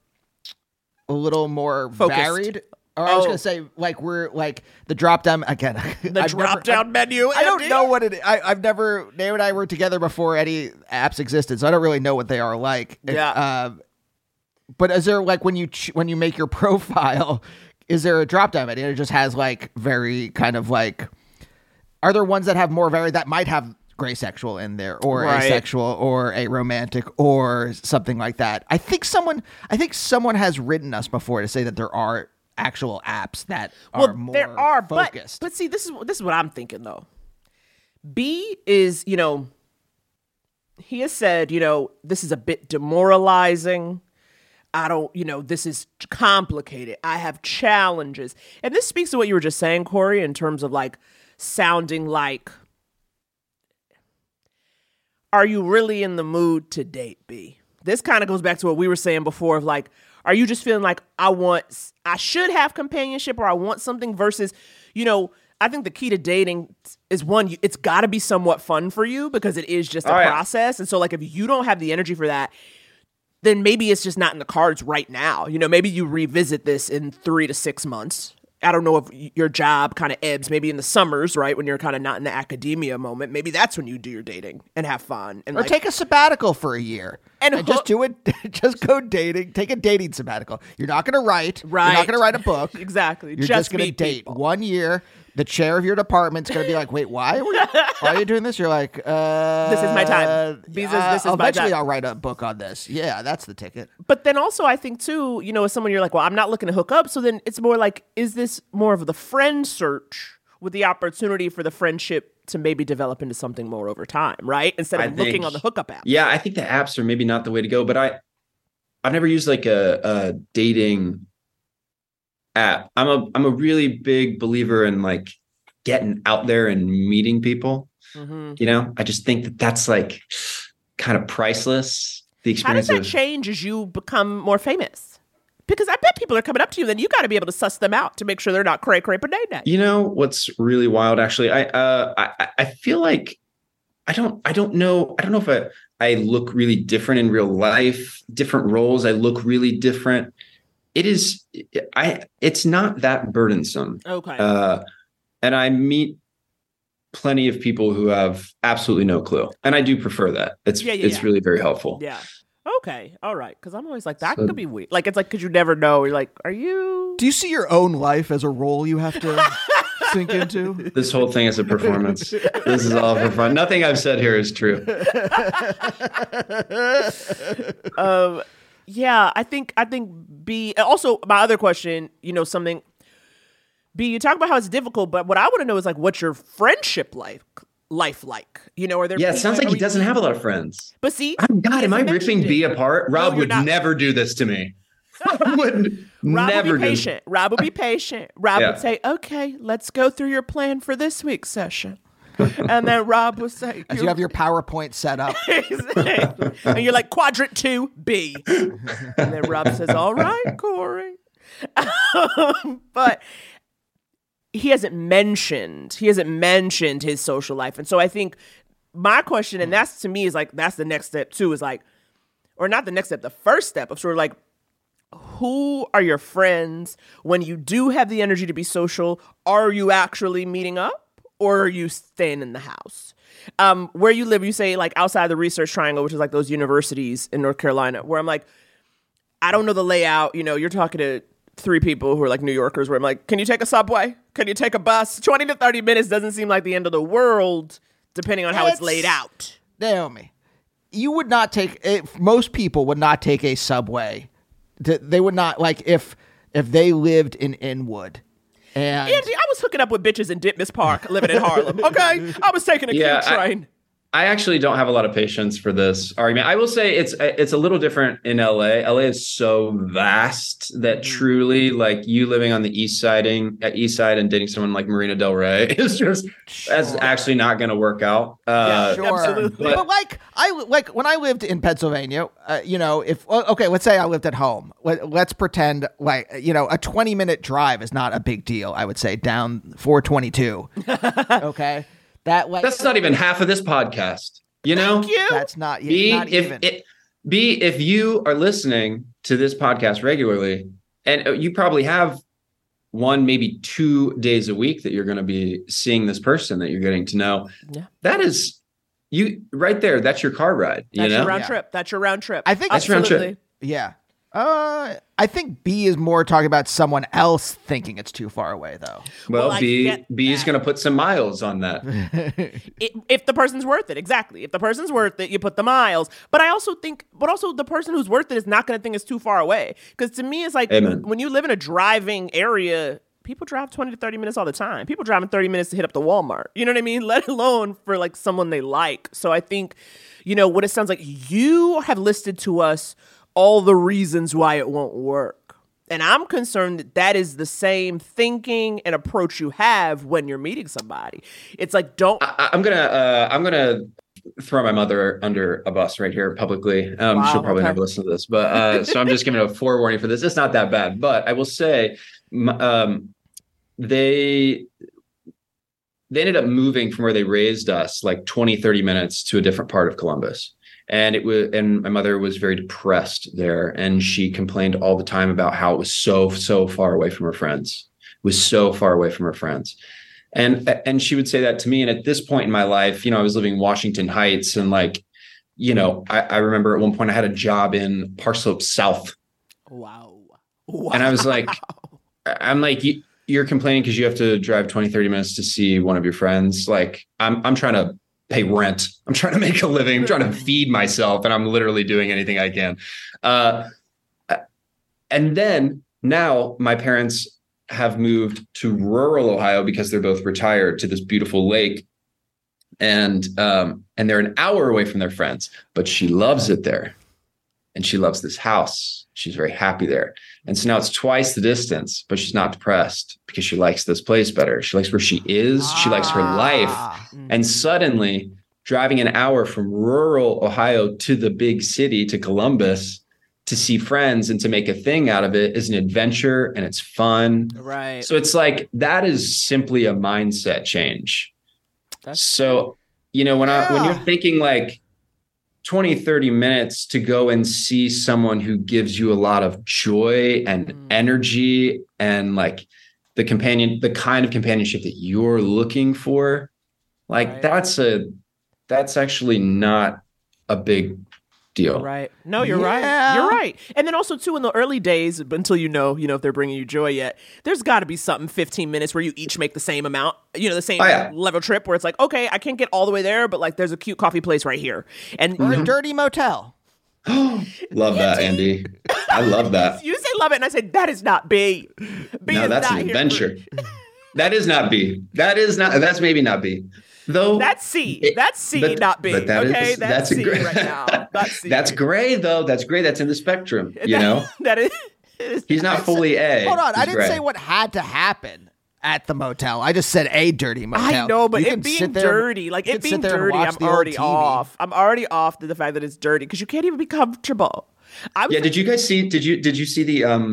[SPEAKER 7] focused,
[SPEAKER 8] varied? Or I was going to say, like, we're like the drop down again.
[SPEAKER 7] The drop down menu.
[SPEAKER 8] I don't know what it is. I've never. Dave and I were together before any apps existed, so I don't really know what they are like.
[SPEAKER 7] Yeah.
[SPEAKER 8] But is there, like, when you make your profile, is there a drop down menu? It just has like very kind of like. Are there ones that have more varied that might have gray sexual in there, or asexual, or a romantic, or something like that? I think someone has written us before to say that there are actual apps that are more
[SPEAKER 7] there are,
[SPEAKER 8] focused.
[SPEAKER 7] But see, this is what I'm thinking though. B is, he has said, this is a bit demoralizing. I don't, this is complicated. I have challenges. And this speaks to what you were just saying, Corey, in terms of like sounding like, are you really in the mood to date, B? This kind of goes back to what we were saying before of like, are you just feeling like I should have companionship or I want something versus, I think the key to dating is one, it's got to be somewhat fun for you because it is just a process. And so like if you don't have the energy for that, then maybe it's just not in the cards right now. Maybe you revisit this in 3 to 6 months. I don't know if your job kind of ebbs, maybe in the summers, right? When you're kind of not in the academia moment. Maybe that's when you do your dating and have fun. And
[SPEAKER 8] or take a sabbatical for a year. And just do it. Just go dating. Take a dating sabbatical. You're not going to write. Right. You're not going to write a book.
[SPEAKER 7] Exactly.
[SPEAKER 8] You're just going to date
[SPEAKER 7] people.
[SPEAKER 8] 1 year. The chair of your department's going to be like, wait, why are you doing this? You're like,
[SPEAKER 7] this is my time. This is my time.
[SPEAKER 8] Eventually I'll write a book on this. Yeah, that's the ticket.
[SPEAKER 7] But then also I think too, as someone you're like, well, I'm not looking to hook up. So then it's more like, is this more of the friend search with the opportunity for the friendship to maybe develop into something more over time, right? Instead of looking on the hookup app.
[SPEAKER 4] Yeah, I think the apps are maybe not the way to go, but I've never used like a dating app. I'm a really big believer in like getting out there and meeting people. Mm-hmm. I just think that that's like kind of priceless. The experience.
[SPEAKER 7] How does that change as you become more famous? Because I bet people are coming up to you, then you got to be able to suss them out to make sure they're not cray cray day.
[SPEAKER 4] What's really wild actually? I feel like I don't know if I look really different in real life, different roles. I look really different. It's not that burdensome.
[SPEAKER 7] Okay.
[SPEAKER 4] And I meet plenty of people who have absolutely no clue. And I do prefer that. It's really very helpful.
[SPEAKER 7] Yeah. Okay. All right. Because I'm always like, that could be weird. Like, it's like, because you never know. You're like, are you?
[SPEAKER 8] Do you see your own life as a role you have to sink into?
[SPEAKER 4] This whole thing is a performance. This is all for fun. Nothing I've said here is true.
[SPEAKER 7] Yeah, I think B, also my other question, something, B, you talk about how it's difficult, but what I want to know is like, what's your friendship life like? Are there?
[SPEAKER 4] Yeah, it sounds like he doesn't have a lot of friends.
[SPEAKER 7] But see,
[SPEAKER 4] God, am I ripping B apart? Rob would never do this to me. Rob would never do this.
[SPEAKER 7] Rob would be patient. Rob would say, okay, let's go through your plan for this week's session. And then Rob would say,
[SPEAKER 8] as you have your PowerPoint set up.
[SPEAKER 7] And you're like, quadrant 2B. And then Rob says, all right, Corey. But he hasn't mentioned his social life. And so I think my question, and that's to me is like, that's the next step too, is like, or not the next step, the first step of sort of like, who are your friends when you do have the energy to be social? Are you actually meeting up? Or are you staying in the house? Where you live, you say like outside the Research Triangle, which is like those universities in North Carolina, where I'm like, I don't know the layout. You're talking to 3 people who are like New Yorkers, where I'm like, can you take a subway? Can you take a bus? 20 to 30 minutes doesn't seem like the end of the world, depending on how it's laid out.
[SPEAKER 8] Naomi, you would not take, most people would not take a subway. They would not, like if they lived in Inwood. And
[SPEAKER 7] Andy, I was hooking up with bitches in Ditmas Park, living in Harlem. Okay, I was taking a Q train.
[SPEAKER 4] I actually don't have a lot of patience for this argument. I will say it's a little different in LA. LA is so vast that truly, like, you living on the east side and dating someone like Marina Del Rey is just that's actually not going to work out.
[SPEAKER 8] Absolutely. But like when I lived in Pennsylvania, let's say I lived at home. Let's pretend like a 20-minute drive is not a big deal. I would say down 422. Okay.
[SPEAKER 4] That's not even half of this podcast.
[SPEAKER 7] Thank you.
[SPEAKER 8] That's not
[SPEAKER 4] even. If you are listening to this podcast regularly, and you probably have 1, maybe 2 days a week that you're going to be seeing this person that you're getting to know. Yeah. That is you right there. That's your car ride.
[SPEAKER 7] That's your round trip. That's your round trip.
[SPEAKER 8] I think
[SPEAKER 4] that's round trip.
[SPEAKER 8] Yeah. I think B is more talking about someone else thinking it's too far away, though.
[SPEAKER 4] Well, B is going to put some miles on that.
[SPEAKER 7] If the person's worth it, exactly. If the person's worth it, you put the miles. But I also think, the person who's worth it is not going to think it's too far away. Because to me, it's like when you live in a driving area, people drive 20 to 30 minutes all the time. People driving 30 minutes to hit up the Walmart. You know what I mean? Let alone for like someone they like. So I think, what it sounds like you have listed to us all the reasons why it won't work. And I'm concerned that is the same thinking and approach you have when you're meeting somebody. It's like,
[SPEAKER 4] I'm gonna throw my mother under a bus right here publicly. She'll probably never listen to this, but so I'm just giving a forewarning for this. It's not that bad, but I will say, they ended up moving from where they raised us like 20, 30 minutes to a different part of Columbus. And my mother was very depressed there. And she complained all the time about how it was so far away from her friends. It was so far away from her friends. And she would say that to me. And at this point in my life, I was living in Washington Heights. And I remember at one point I had a job in Park Slope South.
[SPEAKER 7] Wow.
[SPEAKER 4] And I was like, you're complaining because you have to drive 20, 30 minutes to see one of your friends. Like I'm trying to pay rent. I'm trying to make a living. I'm trying to feed myself, and I'm literally doing anything I can. And then now my parents have moved to rural Ohio because they're both retired, to this beautiful lake. And they're an hour away from their friends, but she loves it there. And she loves this house. She's very happy there. And so now it's twice the distance, but she's not depressed because she likes this place better. She likes where she is. She likes her life. And suddenly driving an hour from rural Ohio to the big city, to Columbus, to see friends and to make a thing out of it is an adventure, and it's fun.
[SPEAKER 7] Right.
[SPEAKER 4] So it's like, that is simply a mindset change. When you're thinking like 20, 30 minutes to go and see someone who gives you a lot of joy and energy and like the kind of companionship that you're looking for, like that's actually not a big deal.
[SPEAKER 7] Right. No, you're right. You're right. And then also too, in the early days, until if they're bringing you joy yet, there's got to be something 15 minutes where you each make the same amount, the same level trip, where it's like, okay, I can't get all the way there, but like there's a cute coffee place right here. And
[SPEAKER 8] or a dirty motel.
[SPEAKER 4] Love that, Andy. I love that.
[SPEAKER 7] You say love it, and I say that is not B.
[SPEAKER 4] No, that's an adventure. That is not B. That's maybe not B. Though
[SPEAKER 7] that's C. That's C, not B.
[SPEAKER 4] But that's
[SPEAKER 7] C
[SPEAKER 4] gray.
[SPEAKER 7] Right now. That's C.
[SPEAKER 4] That's gray, though. That's gray. That's in the spectrum.
[SPEAKER 7] That is.
[SPEAKER 4] He's not fully A.
[SPEAKER 8] Hold on. I didn't
[SPEAKER 4] gray.
[SPEAKER 8] say what had to happen at the motel. I just said a dirty motel.
[SPEAKER 7] I know, but it being dirty, I'm already off. I'm already off to the fact that it's dirty because you can't even be comfortable.
[SPEAKER 4] Did you guys see? Did you see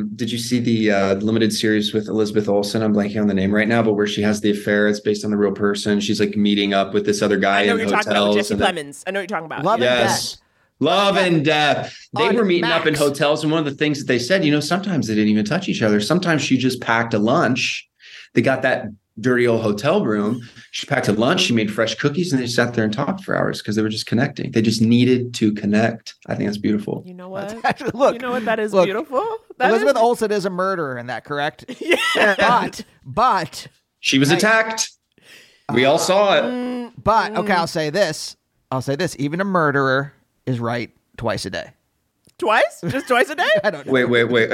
[SPEAKER 4] the limited series with Elizabeth Olsen? I'm blanking on the name right now, but where she has the affair. It's based on the real person. She's like meeting up with this other guy in hotels.
[SPEAKER 7] Talking about Jesse Plemons. I know what you're talking about.
[SPEAKER 8] Love and
[SPEAKER 4] Death. They were meeting up in hotels, and one of the things that they said, sometimes they didn't even touch each other. Sometimes she just packed a lunch. They got that dirty old hotel room. She packed a lunch. She made fresh cookies, and they sat there and talked for hours because they were just connecting. They just needed to connect. I think that's beautiful.
[SPEAKER 7] You know what?
[SPEAKER 8] Look,
[SPEAKER 7] that is beautiful.
[SPEAKER 8] Elizabeth Olsen is a murderer in that, correct?
[SPEAKER 7] Yeah.
[SPEAKER 8] But
[SPEAKER 4] she was attacked. We all saw it.
[SPEAKER 8] But okay, I'll say this. Even a murderer is right twice a day.
[SPEAKER 7] Twice? Just twice a day?
[SPEAKER 8] I don't know.
[SPEAKER 4] Wait.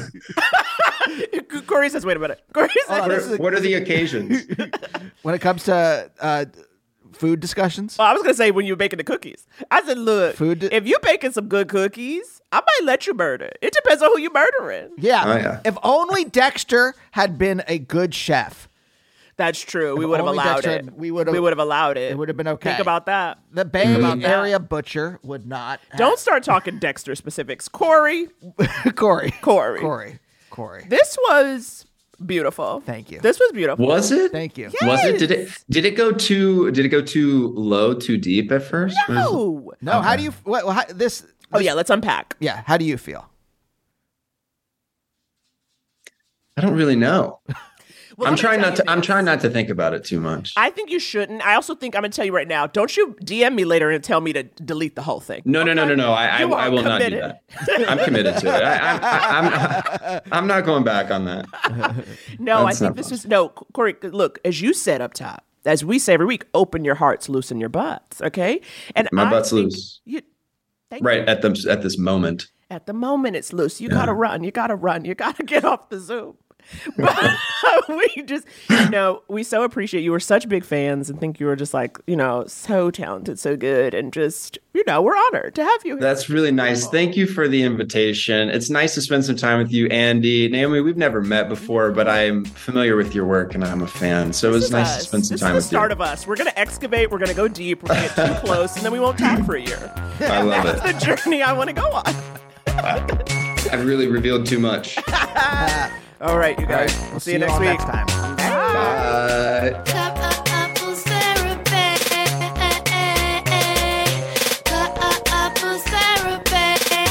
[SPEAKER 7] Corey says, wait a minute. Corey says,
[SPEAKER 4] what are the occasions?
[SPEAKER 8] When it comes to food discussions?
[SPEAKER 7] Well, I was going to say when you were baking the cookies. I said, look, if you're baking some good cookies, I might let you murder. It depends on who you're murdering.
[SPEAKER 8] Yeah.
[SPEAKER 4] Oh, yeah.
[SPEAKER 8] If only Dexter had been a good chef.
[SPEAKER 7] That's true. We would have allowed it. We would have allowed it.
[SPEAKER 8] It would have been okay.
[SPEAKER 7] Think about that.
[SPEAKER 8] The Bay Area butcher would not.
[SPEAKER 7] Don't start talking Dexter specifics. Corey.
[SPEAKER 8] Corey.
[SPEAKER 7] This was beautiful.
[SPEAKER 8] Thank you.
[SPEAKER 7] This was beautiful.
[SPEAKER 4] Was it?
[SPEAKER 8] Thank you.
[SPEAKER 7] Yes.
[SPEAKER 4] Was it? Did it go too low, too deep at first?
[SPEAKER 7] No.
[SPEAKER 8] No. Okay. How do you? This.
[SPEAKER 7] Oh yeah. Let's unpack.
[SPEAKER 8] Yeah. How do you feel?
[SPEAKER 4] I don't really know. I'm trying not to think about it too much.
[SPEAKER 7] I think you shouldn't. I also think I'm going to tell you right now. Don't you DM me later and tell me to delete the whole thing.
[SPEAKER 4] No. I will not do that. I'm committed to it. I'm not going back on that.
[SPEAKER 7] No, I think this is Corey. Look, as you said up top, as we say every week, open your hearts, loosen your butts. Okay, and
[SPEAKER 4] my butt's loose.
[SPEAKER 7] Right
[SPEAKER 4] at this moment.
[SPEAKER 7] At the moment, it's loose. You gotta run. You gotta get off the Zoom. But we so appreciate you. We're such big fans and think you were just like, so talented, so good. And just, we're honored to have you here.
[SPEAKER 4] That's really nice. Thank you for the invitation. It's nice to spend some time with you, Andy. Naomi, we've never met before, but I'm familiar with your work and I'm a fan. So it was nice to spend some time with you.
[SPEAKER 7] This is the start of us. We're going to excavate. We're going to go deep. We're going to get too close and then we won't talk for a year.
[SPEAKER 4] I love it.
[SPEAKER 7] That's the journey I want to go on.
[SPEAKER 4] I've really revealed too much.
[SPEAKER 7] All right, you guys.
[SPEAKER 8] Right,
[SPEAKER 7] We'll see you next week.
[SPEAKER 8] Next time.
[SPEAKER 4] Bye.
[SPEAKER 6] Cup of apples therapy. Apples therapy.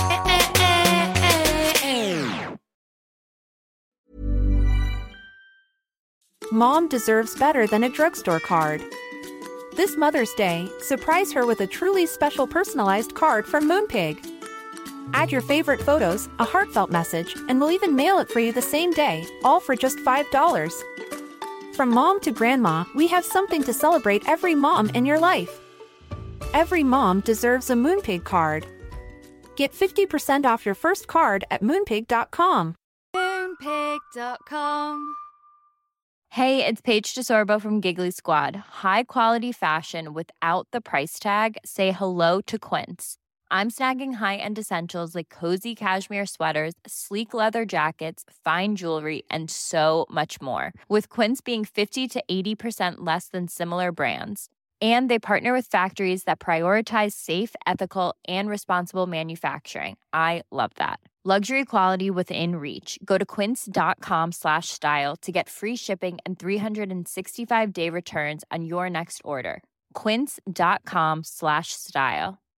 [SPEAKER 11] Mom deserves better than a drugstore card. This Mother's Day, surprise her with a truly special personalized card from Moonpig. Add your favorite photos, a heartfelt message, and we'll even mail it for you the same day, all for just $5. From mom to grandma, we have something to celebrate every mom in your life. Every mom deserves a Moonpig card. Get 50% off your first card at moonpig.com.
[SPEAKER 12] Moonpig.com. Hey, it's Paige DeSorbo from Giggly Squad. High quality fashion without the price tag. Say hello to Quince. I'm snagging high-end essentials like cozy cashmere sweaters, sleek leather jackets, fine jewelry, and so much more. With Quince being 50 to 80% less than similar brands. And they partner with factories that prioritize safe, ethical, and responsible manufacturing. I love that. Luxury quality within reach. Go to quince.com/style to get free shipping and 365-day returns on your next order. Quince.com/style.